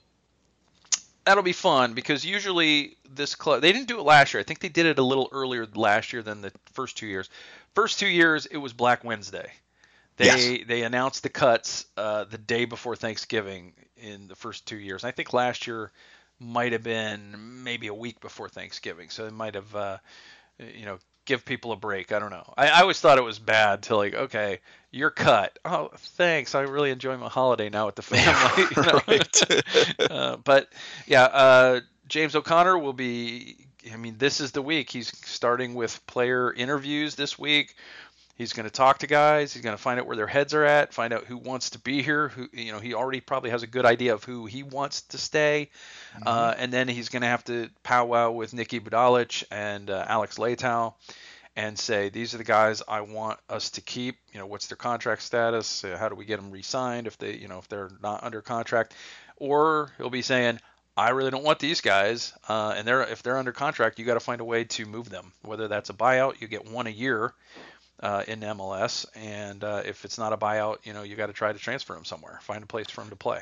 that'll be fun, because usually this club, they didn't do it last year. I think they did it a little earlier last year than the first two years. First two years it was Black Wednesday. They Yes. they announced the cuts uh, the day before Thanksgiving in the first two years. I think last year might have been maybe a week before Thanksgiving, so it might have, uh, you know, give people a break. I don't know. I, I always thought it was bad to like, okay, you're cut. Oh, thanks. I really enjoy my holiday now with the family. You know? Right. uh, but yeah, uh, James O'Connor will be. I mean, this is the week. He's starting with player interviews this week. He's going to talk to guys. He's going to find out where their heads are at, find out who wants to be here. Who, you know, he already probably has a good idea of who he wants to stay. Mm-hmm. Uh, and then he's going to have to powwow with Nicky Budalic and uh, Alex Leitao and say, these are the guys I want us to keep. You know, what's their contract status? Uh, how do we get them re-signed if they, you know, if they're not under contract? Or he'll be saying, I really don't want these guys, uh, and they're if they're under contract, you got to find a way to move them. Whether that's a buyout, you get one a year. Uh, in M L S, and uh, if it's not a buyout, you know, you got to try to transfer him somewhere, find a place for him to play.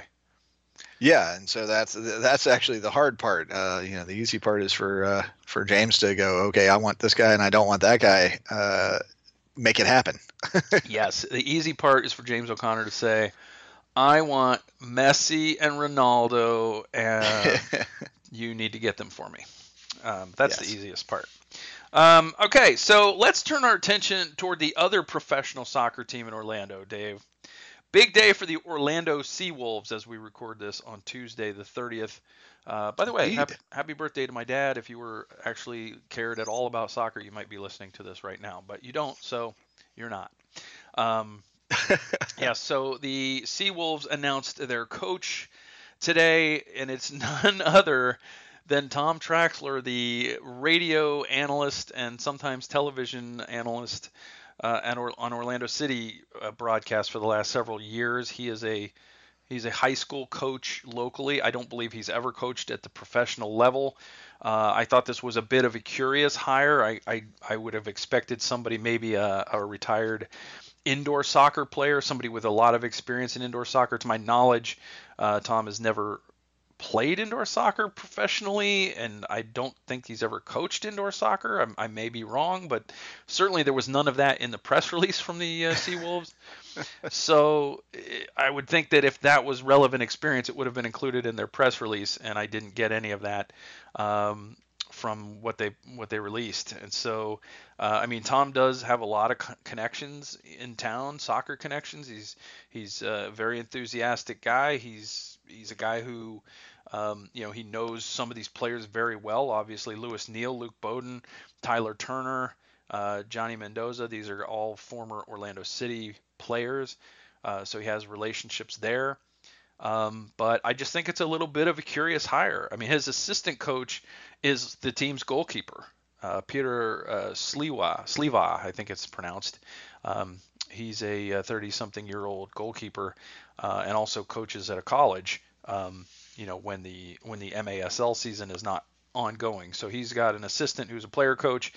Yeah, and so that's that's actually the hard part. Uh, you know, the easy part is for uh, for James to go, okay, I want this guy and I don't want that guy. Uh, make it happen. Yes, the easy part is for James O'Connor to say, I want Messi and Ronaldo, and you need to get them for me. Um, that's yes. the easiest part. Um, okay, so let's turn our attention toward the other professional soccer team in Orlando, Dave. Big day for the Orlando Seawolves as we record this on Tuesday the thirtieth. Uh, by the way, happy, happy birthday to my dad. If you were actually cared at all about soccer, you might be listening to this right now, but you don't, so you're not. Um, yeah, so the Seawolves announced their coach today, and it's none other than Tom Traxler, the radio analyst and sometimes television analyst uh, at or, on Orlando City uh, broadcast for the last several years. He is a he's a high school coach locally. I don't believe he's ever coached at the professional level. Uh, I thought this was a bit of a curious hire. I I, I would have expected somebody, maybe a, a retired indoor soccer player, somebody with a lot of experience in indoor soccer. To my knowledge, uh, Tom has never played indoor soccer professionally, and I don't think he's ever coached indoor soccer. I, I may be wrong, but certainly there was none of that in the press release from the uh, Seawolves. So I would think that if that was relevant experience, it would have been included in their press release, and I didn't get any of that um, from what they what they released. And so, uh, I mean, Tom does have a lot of co- connections in town, soccer connections. He's he's a very enthusiastic guy. He's he's a guy who Um, you know, he knows some of these players very well. Obviously, Lewis Neal, Luke Bowden, Tyler Turner, uh, Johnny Mendoza. These are all former Orlando City players. Uh, so he has relationships there. Um, but I just think it's a little bit of a curious hire. I mean, his assistant coach is the team's goalkeeper, uh, Peter uh, Sliwa, Sliwa, I think it's pronounced. Um, he's a thirty-something-year-old goalkeeper uh, and also coaches at a college. Um, you know, when the when the M A S L season is not ongoing. So he's got an assistant who's a player coach,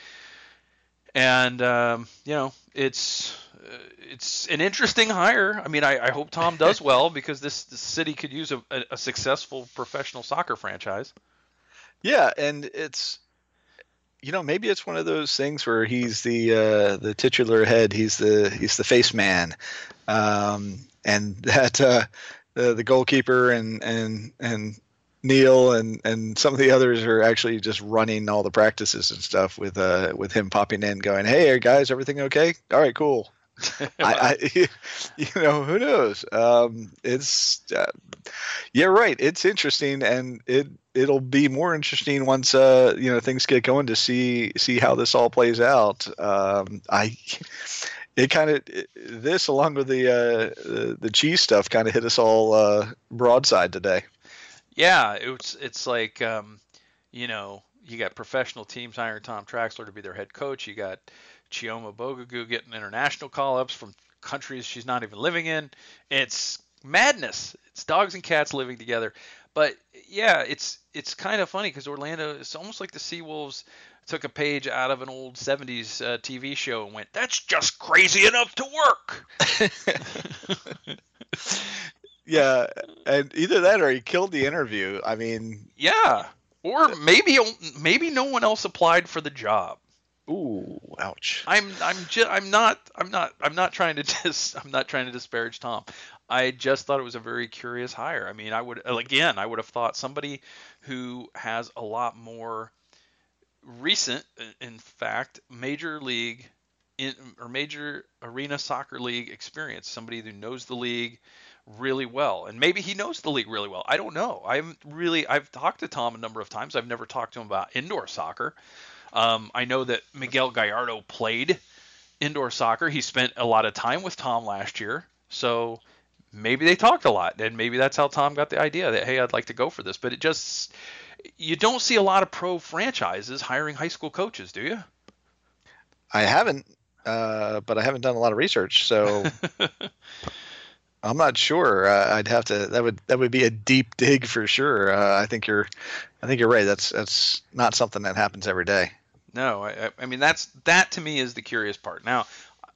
and um, you know, it's uh, it's an interesting hire. I mean, I, I hope Tom does well, because this, this city could use a, a, a successful professional soccer franchise. Yeah, and it's, you know, maybe it's one of those things where he's the uh, the titular head. He's the he's the face man, um, and that uh, the the goalkeeper and and and Neil and and some of the others are actually just running all the practices and stuff with uh with him popping in, going, "Hey guys, everything okay? All right, cool." I, I, you know, who knows? Um, it's, uh, yeah, right. It's interesting, and it it'll be more interesting once uh, you know, things get going to see see how this all plays out. Um, I, it kind of this along with the uh, the, the cheese stuff kind of hit us all uh, broadside today. Yeah, it's it's like um, you know, you got professional teams hiring Tom Traxler to be their head coach. You got Chioma Bogagu getting international call-ups from countries she's not even living in. It's madness. It's dogs and cats living together. But yeah, it's it's kind of funny because Orlando, it's almost like the Seawolves took a page out of an old seventies uh, T V show and went, "That's just crazy enough to work." Yeah, and either that or he killed the interview. I mean, yeah, or maybe maybe no one else applied for the job. Ooh, ouch. I'm I'm just I'm not I'm not I'm not trying to dis I'm not trying to disparage Tom. I just thought it was a very curious hire. I mean, I would again I would have thought somebody who has a lot more recent, in fact, major league in, or major arena soccer league experience, somebody who knows the league really well, and maybe he knows the league really well. I don't know. I haven't really I've talked to Tom a number of times. I've never talked to him about indoor soccer. Um, I know that Miguel Gallardo played indoor soccer. He spent a lot of time with Tom last year, so maybe they talked a lot, and maybe that's how Tom got the idea that, hey, I'd like to go for this. But it just, you don't see a lot of pro franchises hiring high school coaches, do you? I haven't, uh, but I haven't done a lot of research, so I'm not sure. Uh, I'd have to. That would that would be a deep dig for sure. Uh, I think you're, I think you're right. That's that's not something that happens every day. No, I, I mean that's that to me is the curious part. Now,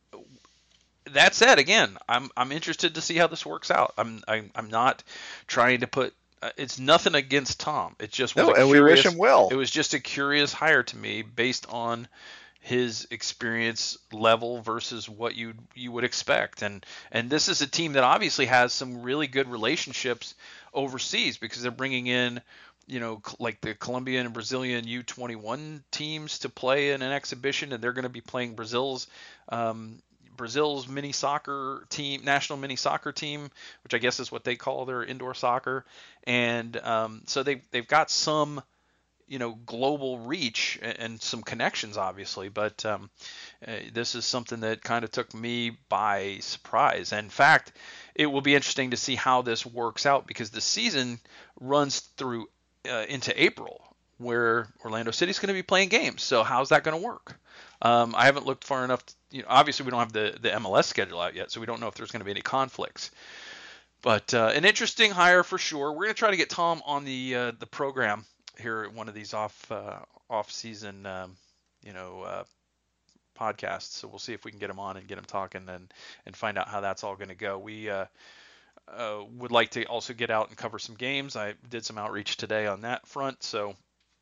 that said, again, I'm I'm interested to see how this works out. I'm I'm, I'm not trying to put. Uh, it's nothing against Tom. It just was no, a and curious, we wish him well. It was just a curious hire to me based on his experience level versus what you you would expect. And and this is a team that obviously has some really good relationships overseas because they're bringing in, you know, like the Colombian and Brazilian U twenty-one teams to play in an exhibition, and they're going to be playing Brazil's um, Brazil's mini soccer team, national mini soccer team, which I guess is what they call their indoor soccer. And um, so they they've got some, you know, global reach and, and some connections, obviously. But um, uh, this is something that kind of took me by surprise. And in fact, it will be interesting to see how this works out because the season runs through Uh, into April, where Orlando City's going to be playing games. So how's that going to work? Um, I haven't looked far enough. To, you know, obviously we don't have the, the M L S schedule out yet, so we don't know if there's going to be any conflicts. But uh, an interesting hire for sure. We're going to try to get Tom on the uh, the program here at one of these off uh, off season um, you know uh, podcasts. So we'll see if we can get him on and get him talking and and find out how that's all going to go. We uh, Uh, would like to also get out and cover some games. I did some outreach today on that front, so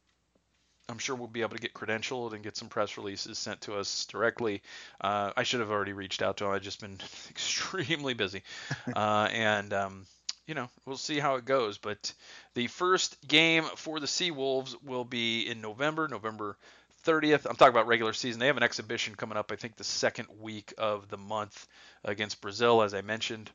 I'm sure we'll be able to get credentialed and get some press releases sent to us directly. Uh, I should have already reached out to him. I've just been extremely busy. Uh, and, um, you know, we'll see how it goes. But the first game for the Seawolves will be in November, November thirtieth. I'm talking about regular season. They have an exhibition coming up, I think, the second week of the month against Brazil, as I mentioned.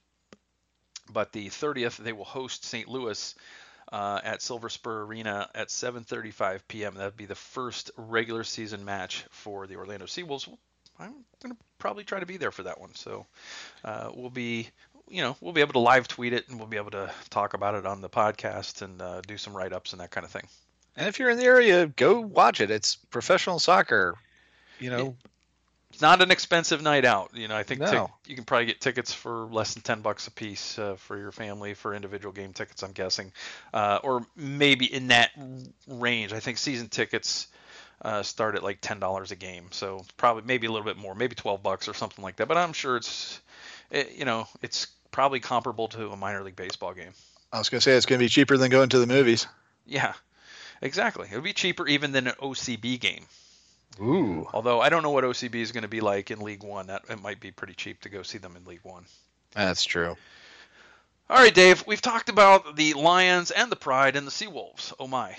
But the thirtieth, they will host Saint Louis uh, at Silver Spur Arena at seven thirty-five p.m. That would be the first regular season match for the Orlando Seawolves. I'm going to probably try to be there for that one. So uh, we'll be, you know, we'll be able to live tweet it and we'll be able to talk about it on the podcast and uh, do some write-ups and that kind of thing. And if you're in the area, go watch it. It's professional soccer, you know. It, It's not an expensive night out. You know, I think no. t- you can probably get tickets for less than ten bucks a piece uh, for your family for individual game tickets, I'm guessing, uh, or maybe in that range. I think season tickets uh, start at like ten dollars a game, so probably maybe a little bit more, maybe twelve bucks or something like that. But I'm sure it's, it, you know, it's probably comparable to a minor league baseball game. I was gonna say it's gonna be cheaper than going to the movies. Yeah, exactly. It would be cheaper even than an O C B game. Ooh, Although I don't know what O C B is going to be like in League One. That it might be pretty cheap to go see them in League One. that's true. All right, Dave. We've talked about the Lions and the Pride and the Seawolves. Oh my.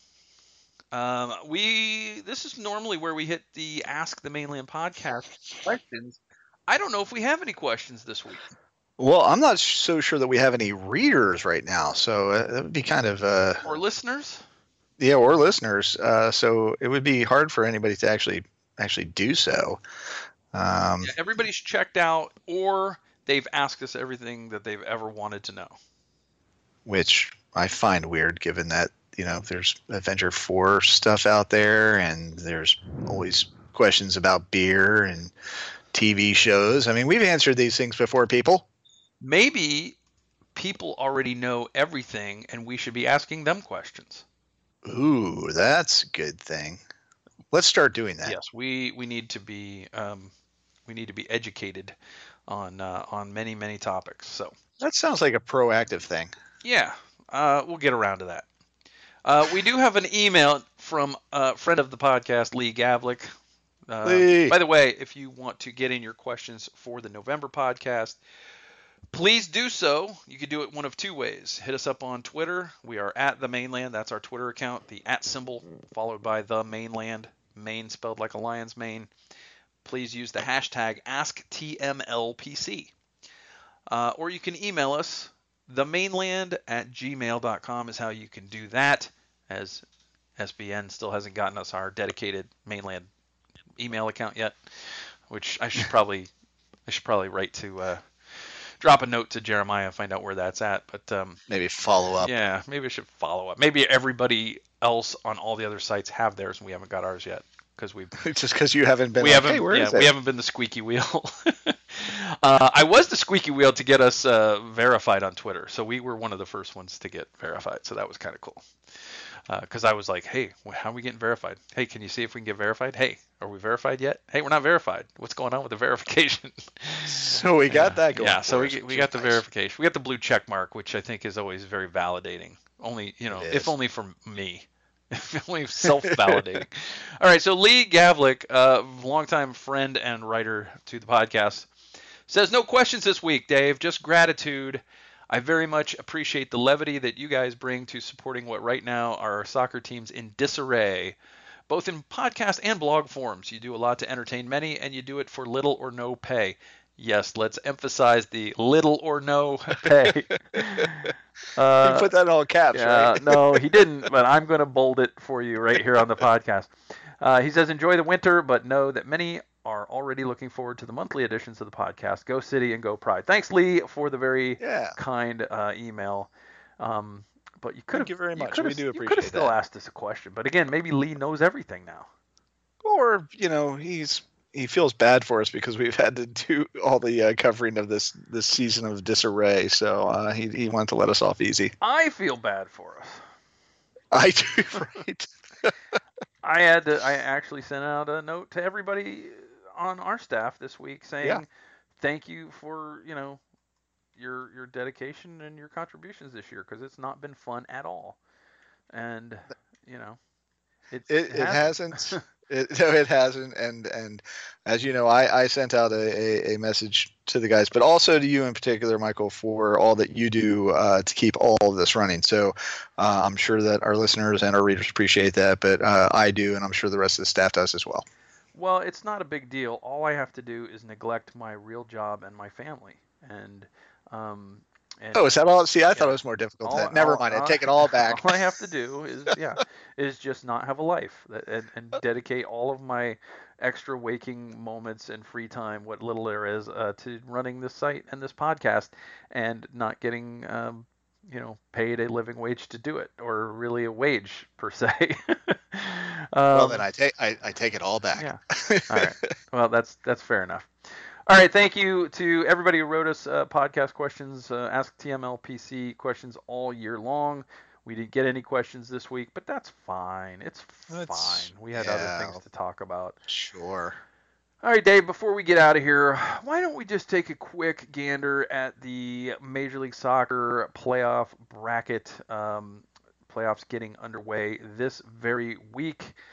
Um, we this is normally where we hit the Ask the Mainland podcast questions. I don't know if we have any questions this week. Well, I'm not so sure that we have any readers right now, so uh, that would be kind of uh, Or listeners. yeah, or listeners. Uh, so it would be hard for anybody to actually actually do so. Um, Yeah, everybody's checked out, or they've asked us everything that they've ever wanted to know. which I find weird, given that you know there's Avenger four stuff out there, and there's always questions about beer and T V shows. I mean, we've answered these things before, people. Maybe people already know everything, and we should be asking them questions. Ooh, that's a good thing. Let's start doing that. Yes, we we need to be um, we need to be educated on uh, on many many topics. So That sounds like a proactive thing. yeah, uh, we'll get around to that. Uh, we do have an email from a friend of the podcast, Lee Gavlik. Uh, Lee. By the way, if you want to get in your questions for the November podcast, please do so. You can do it one of two ways. Hit us up on Twitter. We are at the Mainland. That's our Twitter account. The at symbol followed by the Mainland. Maine spelled like a lion's mane. Please use the hashtag AskTMLPC. Uh, or you can email us. themainland at gmail dot com is how you can do that, as S B N still hasn't gotten us our dedicated Mainland email account yet, which I should probably I should probably write to uh, drop a note to Jeremiah, find out where that's at. But um, Maybe follow up. yeah, maybe I should follow up. Maybe everybody else on all the other sites have theirs, and we haven't got ours yet because we Just because you haven't been. we like, haven't hey, where yeah is it? we haven't been the squeaky wheel. uh, I was the squeaky wheel to get us uh, verified on Twitter, so we were one of the first ones to get verified. So that was kind of cool. Because uh, I was like, hey, how are we getting verified? Hey, can you see if we can get verified? Hey, are we verified yet? Hey, we're not verified. What's going on with the verification? So we got yeah. that going. Yeah, so we, us, we got the nice. verification. We got the blue check mark, which I think is always very validating. Only, you know, It if is. only for me. If only self-validating. All right, so Lee Gavlik, uh, longtime friend and writer to the podcast, says, no questions this week, Dave, just gratitude. I very much appreciate the levity that you guys bring to supporting what right now are our soccer teams in disarray, both in podcast and blog forms. You do a lot to entertain many, and you do it for little or no pay. Yes, let's emphasize the little or no pay. Uh, you put that in all caps, yeah, right? No, he didn't, but I'm going to bold it for you right here on the podcast. Uh, he says, enjoy the winter, but know that many are already looking forward to the monthly editions of the podcast. Go City and go Pride. Thanks, Lee, for the very yeah. kind uh, email. Um, but you could have, Thank you very much. You We do you appreciate could have still that. asked us a question, but again, maybe Lee knows everything now. Or you know, he's he feels bad for us because we've had to do all the uh, covering of this this season of disarray. So uh, he he wanted to let us off easy. I feel bad for us. I do, right? I had to. I actually sent out a note to everybody on our staff this week saying, Yeah. thank you for you know your your dedication and your contributions this year, because it's not been fun at all, and you know it's, It, it hasn't. It, no, it hasn't. And and as you know, I, I sent out a, a, a message to the guys, but also to you in particular, Michael, for all that you do uh, to keep all of this running. So uh, I'm sure that our listeners and our readers appreciate that, but uh, I do, and I'm sure the rest of the staff does as well. Well, it's not a big deal. All I have to do is neglect my real job and my family, and um, And oh, is that all? See, I thought yeah. it was more difficult. all, than that. Never all, mind. I all, take it all back. All I have to do is, yeah, is just not have a life and, and dedicate all of my extra waking moments and free time, what little there is, uh, to running this site and this podcast, and not getting, um, you know, paid a living wage to do it, or really a wage per se. um, well, then I take I, I take it all back. Yeah. All right. Well, that's that's fair enough. All right, thank you to everybody who wrote us uh, podcast questions, uh, Ask T M L P C questions all year long. We didn't get any questions this week, but that's fine. It's That's, fine. We had yeah, other things to talk about. Sure. All right, Dave, before we get out of here, why don't we just take a quick gander at the Major League Soccer playoff bracket, um, playoffs getting underway this very week.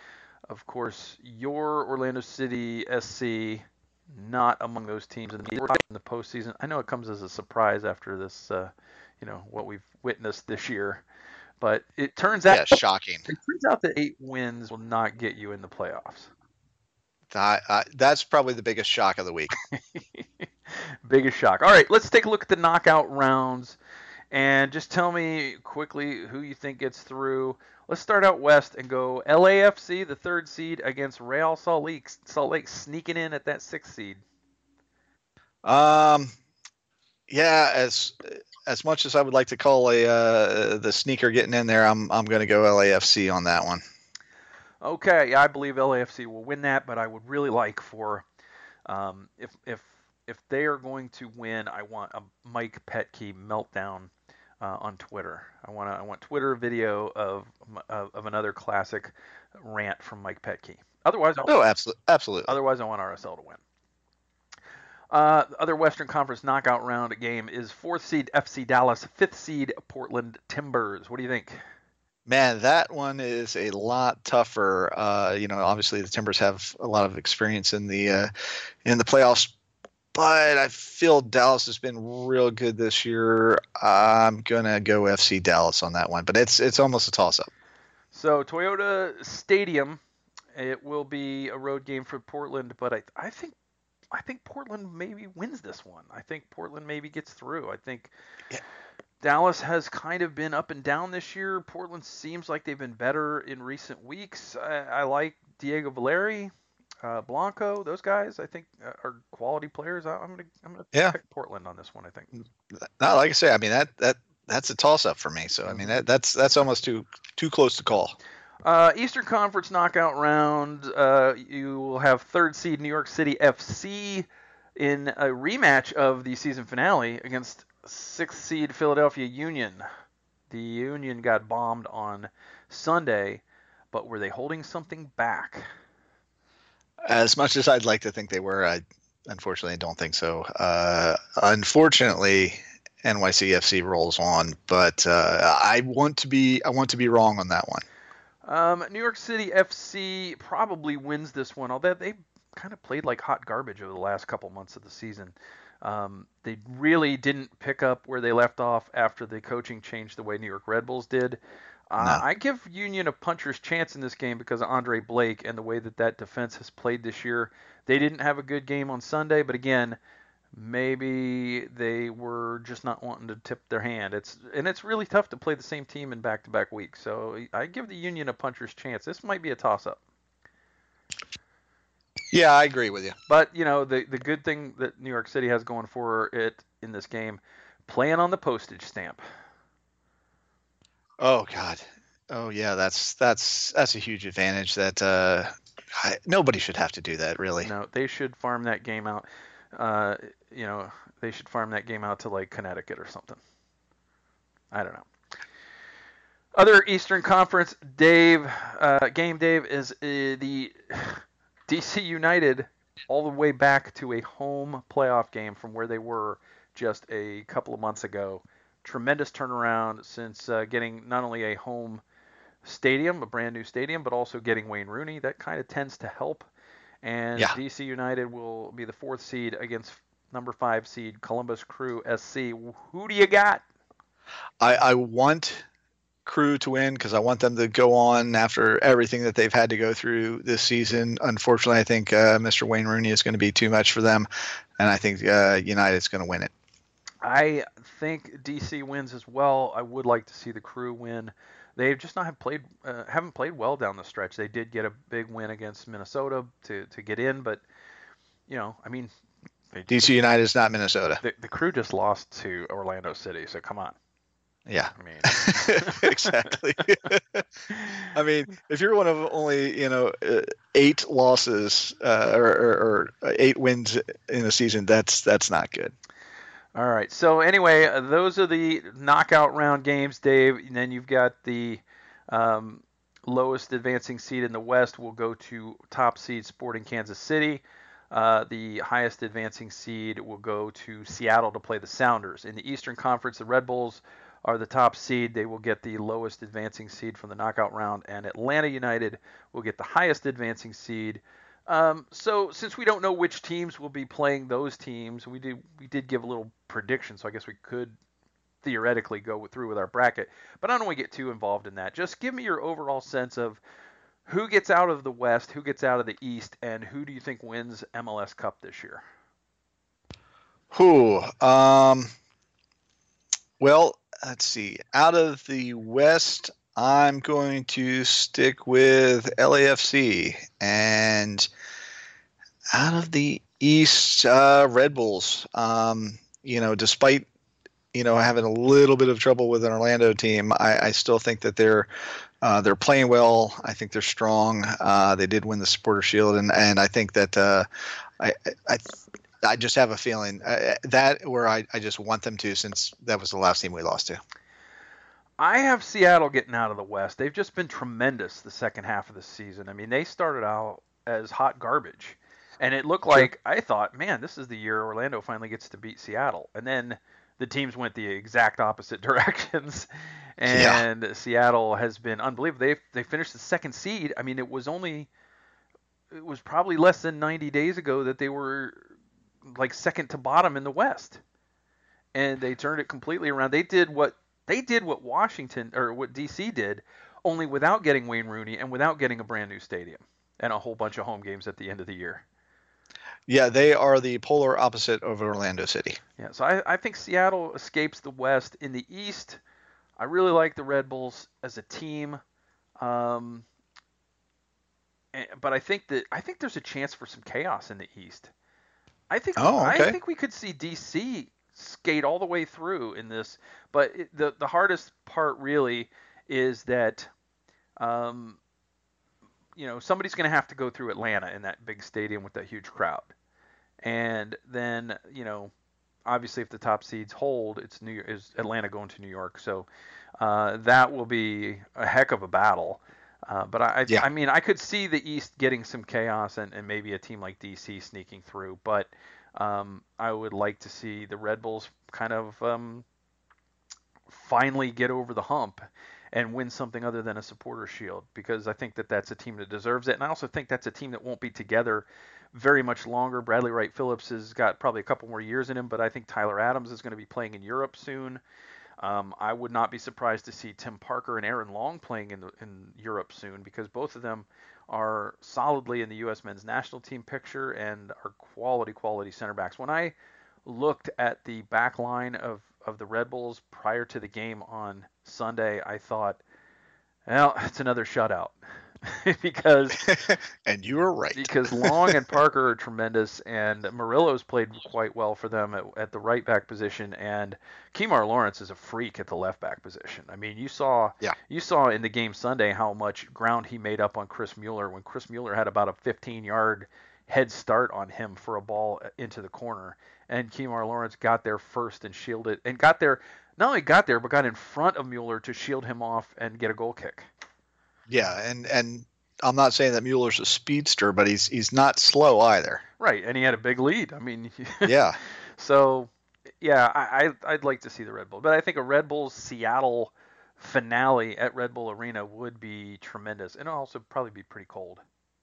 Of course, your Orlando City S C not among those teams in the, in the postseason. I know it comes as a surprise after this, uh, you know, what we've witnessed this year. But it turns out, Yeah, shocking. It turns out that eight wins will not get you in the playoffs. I, I, that's probably the biggest shock of the week. Biggest shock. All right, let's take a look at the knockout rounds, and just tell me quickly who you think gets through. Let's start out west and go L A F C, the third seed, against Real Salt Lake. Salt Lake sneaking in at that sixth seed. Um, yeah, as as much as I would like to call a uh, the sneaker getting in there, I'm I'm going to go L A F C on that one. Okay, I believe L A F C will win that, but I would really like for um, if if if they are going to win, I want a Mike Petke meltdown uh, on Twitter. I want a, I want Twitter video of of, of another classic rant from Mike Petke. Otherwise, I'll, oh, absolutely, absolutely. Otherwise, I want R S L to win. Uh, the other Western Conference knockout round game is fourth seed F C Dallas, fifth seed Portland Timbers. What do you think? Man, that one is a lot tougher. Uh, you know, obviously the Timbers have a lot of experience in the uh, in the playoffs, but I feel Dallas has been real good this year. I'm gonna go F C Dallas on that one, but it's it's almost a toss-up. So Toyota Stadium, it will be a road game for Portland, but I I think I think Portland maybe wins this one. I think Portland maybe gets through. I think yeah. Dallas has kind of been up and down this year. Portland seems like they've been better in recent weeks. I, I like Diego Valeri, uh, Blanco, those guys. I think uh, are quality players. I, I'm gonna I'm gonna yeah. pick Portland on this one. I think. Not like I say. I mean that that that's a toss-up for me. So I mean that that's that's almost too too close to call. Uh, Eastern Conference knockout round, uh, you will have third seed New York City F C in a rematch of the season finale against sixth seed Philadelphia Union. The Union got bombed on Sunday, but were they holding something back? As much as I'd like to think they were, I unfortunately don't think so. Uh, unfortunately, N Y C F C rolls on, but uh, I want to be I want to be wrong on that one. Um, New York City F C probably wins this one, although they kind of played like hot garbage over the last couple months of the season. Um, they really didn't pick up where they left off after the coaching changed the way New York Red Bulls did. Uh, no. I give Union a puncher's chance in this game because of Andre Blake and the way that that defense has played this year. They didn't have a good game on Sunday, but again, maybe they were just not wanting to tip their hand. It's and it's really tough to play the same team in back-to-back weeks. So I give the Union a puncher's chance. This might be a toss-up. Yeah, I agree with you. But you know, the the good thing that New York City has going for it in this game, playing on the postage stamp. Oh God. Oh yeah, that's that's that's a huge advantage. That uh, I, nobody should have to do that, really. No, they should farm that game out. Uh, you know, they should farm that game out to like Connecticut or something. I don't know. Other Eastern Conference, Dave, uh, game, Dave, is uh, the D C United all the way back to a home playoff game from where they were just a couple of months ago. Tremendous turnaround since uh, getting not only a home stadium, a brand new stadium, but also getting Wayne Rooney. That kind of tends to help. And yeah. D C United will be the fourth seed against number five seed Columbus Crew S C. Who do you got? I, I want Crew to win because I want them to go on after everything that they've had to go through this season. Unfortunately, I think uh, Mister Wayne Rooney is going to be too much for them, and I think uh, United's going to win it. I think D C wins as well. I would like to see the Crew win. They've just not have played uh, haven't played well down the stretch. They did get a big win against Minnesota to, to get in, but you know, I mean, they, D C United is not Minnesota. The, the Crew just lost to Orlando City, so come on. Yeah, I mean, exactly. I mean, if you're one of only you know uh, eight losses uh, or, or, or eight wins in a season, that's that's not good. All right. So anyway, uh, those are the knockout round games, Dave. And then you've got the um, lowest advancing seed in the West will go to top seed Sporting Kansas City. Uh, the highest advancing seed will go to Seattle to play the Sounders. In the Eastern Conference, the Red Bulls are the top seed. They will get the lowest advancing seed from the knockout round, and Atlanta United will get the highest advancing seed. Um, so since we don't know which teams will be playing those teams, we did we did give a little prediction, so I guess we could theoretically go through with our bracket. But I don't want to get too involved in that. Just give me your overall sense of who gets out of the West, who gets out of the East, and who do you think wins M L S Cup this year? Who? Um, well, let's see. Out of the West, I'm going to stick with L A F C. And out of the East, uh, Red Bulls. Um, you know, despite you know having a little bit of trouble with an Orlando team, I, I still think that they're uh, they're playing well. I think they're strong. Uh, they did win the Supporter Shield, and and I think that uh, I I. I just have a feeling uh, that where I, I just want them to, since that was the last team we lost to. I have Seattle getting out of the West. They've just been tremendous the second half of the season. I mean, they started out as hot garbage, and it looked like sure. I thought, man, this is the year Orlando finally gets to beat Seattle. And then the teams went the exact opposite directions, and yeah. Seattle has been unbelievable. They they finished the second seed. I mean, it was only it was probably less than ninety days ago that they were like second to bottom in the West, and they turned it completely around. They did what they did what Washington or what D C did, only without getting Wayne Rooney and without getting a brand new stadium and a whole bunch of home games at the end of the year. Yeah, they are the polar opposite of Orlando City. Yeah, so I, I think Seattle escapes the West. In the East, I really like the Red Bulls as a team, um, and, but I think that I think there's a chance for some chaos in the East. I think oh, okay. I think we could see D C skate all the way through in this, but it, the the hardest part really is that, um, you know, somebody's going to have to go through Atlanta in that big stadium with that huge crowd, and then you know, obviously if the top seeds hold, it's New is Atlanta going to New York, so uh, that will be a heck of a battle. Uh, but I, yeah. I mean, I could see the East getting some chaos and, and maybe a team like D C sneaking through. But um, I would like to see the Red Bulls kind of um, finally get over the hump and win something other than a Supporter Shield, because I think that that's a team that deserves it. And I also think that's a team that won't be together very much longer. Bradley Wright Phillips has got probably a couple more years in him, but I think Tyler Adams is going to be playing in Europe soon. Um, I would not be surprised to see Tim Parker and Aaron Long playing in the, in Europe soon, because both of them are solidly in the U S men's national team picture and are quality, quality center backs. When I looked at the back line of, of the Red Bulls prior to the game on Sunday, I thought, well, it's another shutout. because and you were right. because Long and Parker are tremendous, and Murillo's played quite well for them at, at the right back position, and Kemar Lawrence is a freak at the left back position. I mean, you saw yeah. you saw in the game Sunday how much ground he made up on Chris Mueller when Chris Mueller had about a fifteen-yard head start on him for a ball into the corner, and Kemar Lawrence got there first and shielded and got there not only got there but got in front of Mueller to shield him off and get a goal kick. Yeah, and, and I'm not saying that Mueller's a speedster, but he's he's not slow either. Right, and he had a big lead. I mean, yeah. So, yeah, I, I'd like to see the Red Bull, but I think a Red Bulls Seattle finale at Red Bull Arena would be tremendous, and also probably be pretty cold.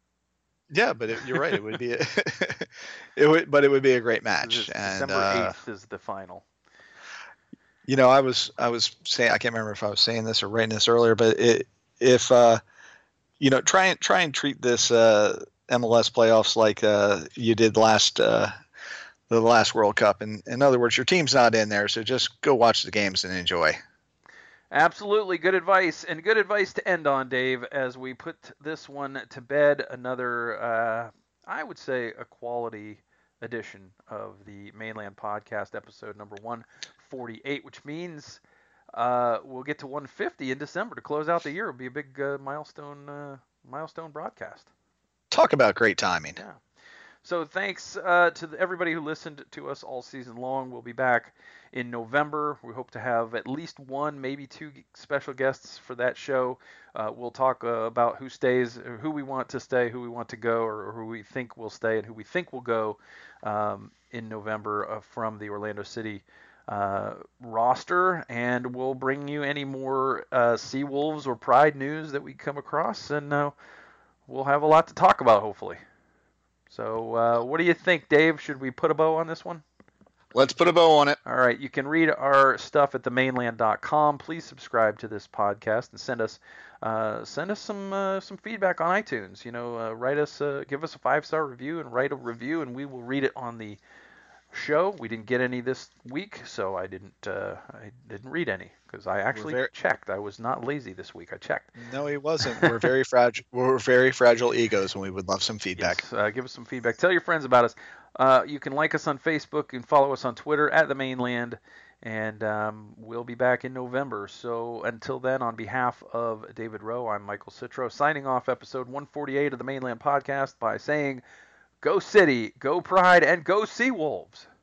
Yeah, but it, you're right. It would be, a, it would, but it would be a great match. This, and December eighth uh, is the final. You know, I was I was saying, I can't remember if I was saying this or writing this earlier, but it, if uh, you know, try and try and treat this uh, M L S playoffs like uh, you did last uh, the last World Cup. And in other words, your team's not in there, so just go watch the games and enjoy. Absolutely. Good advice, and good advice to end on, Dave, as we put this one to bed. Another, uh, I would say, a quality edition of the Mainland Podcast, episode number one forty-eight, which means uh, we'll get to one fifty in December to close out the year. It'll be a big uh, milestone uh, milestone broadcast. Talk about great timing. Yeah. So thanks uh, to the, everybody who listened to us all season long. We'll be back in November. We hope to have at least one, maybe two special guests for that show. Uh, we'll talk uh, about who stays, who we want to stay, who we want to go, or, or who we think will stay and who we think will go um, in November uh, from the Orlando City uh, roster, and we'll bring you any more uh, Seawolves or Pride news that we come across, and uh, we'll have a lot to talk about, hopefully. So, uh, what do you think, Dave? Should we put a bow on this one? Let's put a bow on it. All right. You can read our stuff at the mainland dot com. Please subscribe to this podcast and send us uh, send us some uh, some feedback on iTunes. You know, uh, write us, uh, give us a five star review and write a review, and we will read it on the show. We didn't get any this week, so I didn't uh, I didn't read any because I actually very... checked. I was not lazy this week. I checked. No, he wasn't. We're very fragile. We're very fragile egos, and we would love some feedback. Yes, uh, give us some feedback. Tell your friends about us. Uh, you can like us on Facebook and follow us on Twitter at the Mainland, and um, we'll be back in November. So until then, on behalf of David Rowe, I'm Michael Citro, signing off episode one forty-eight of the Mainland Podcast by saying, "Go City, go Pride, and go Seawolves."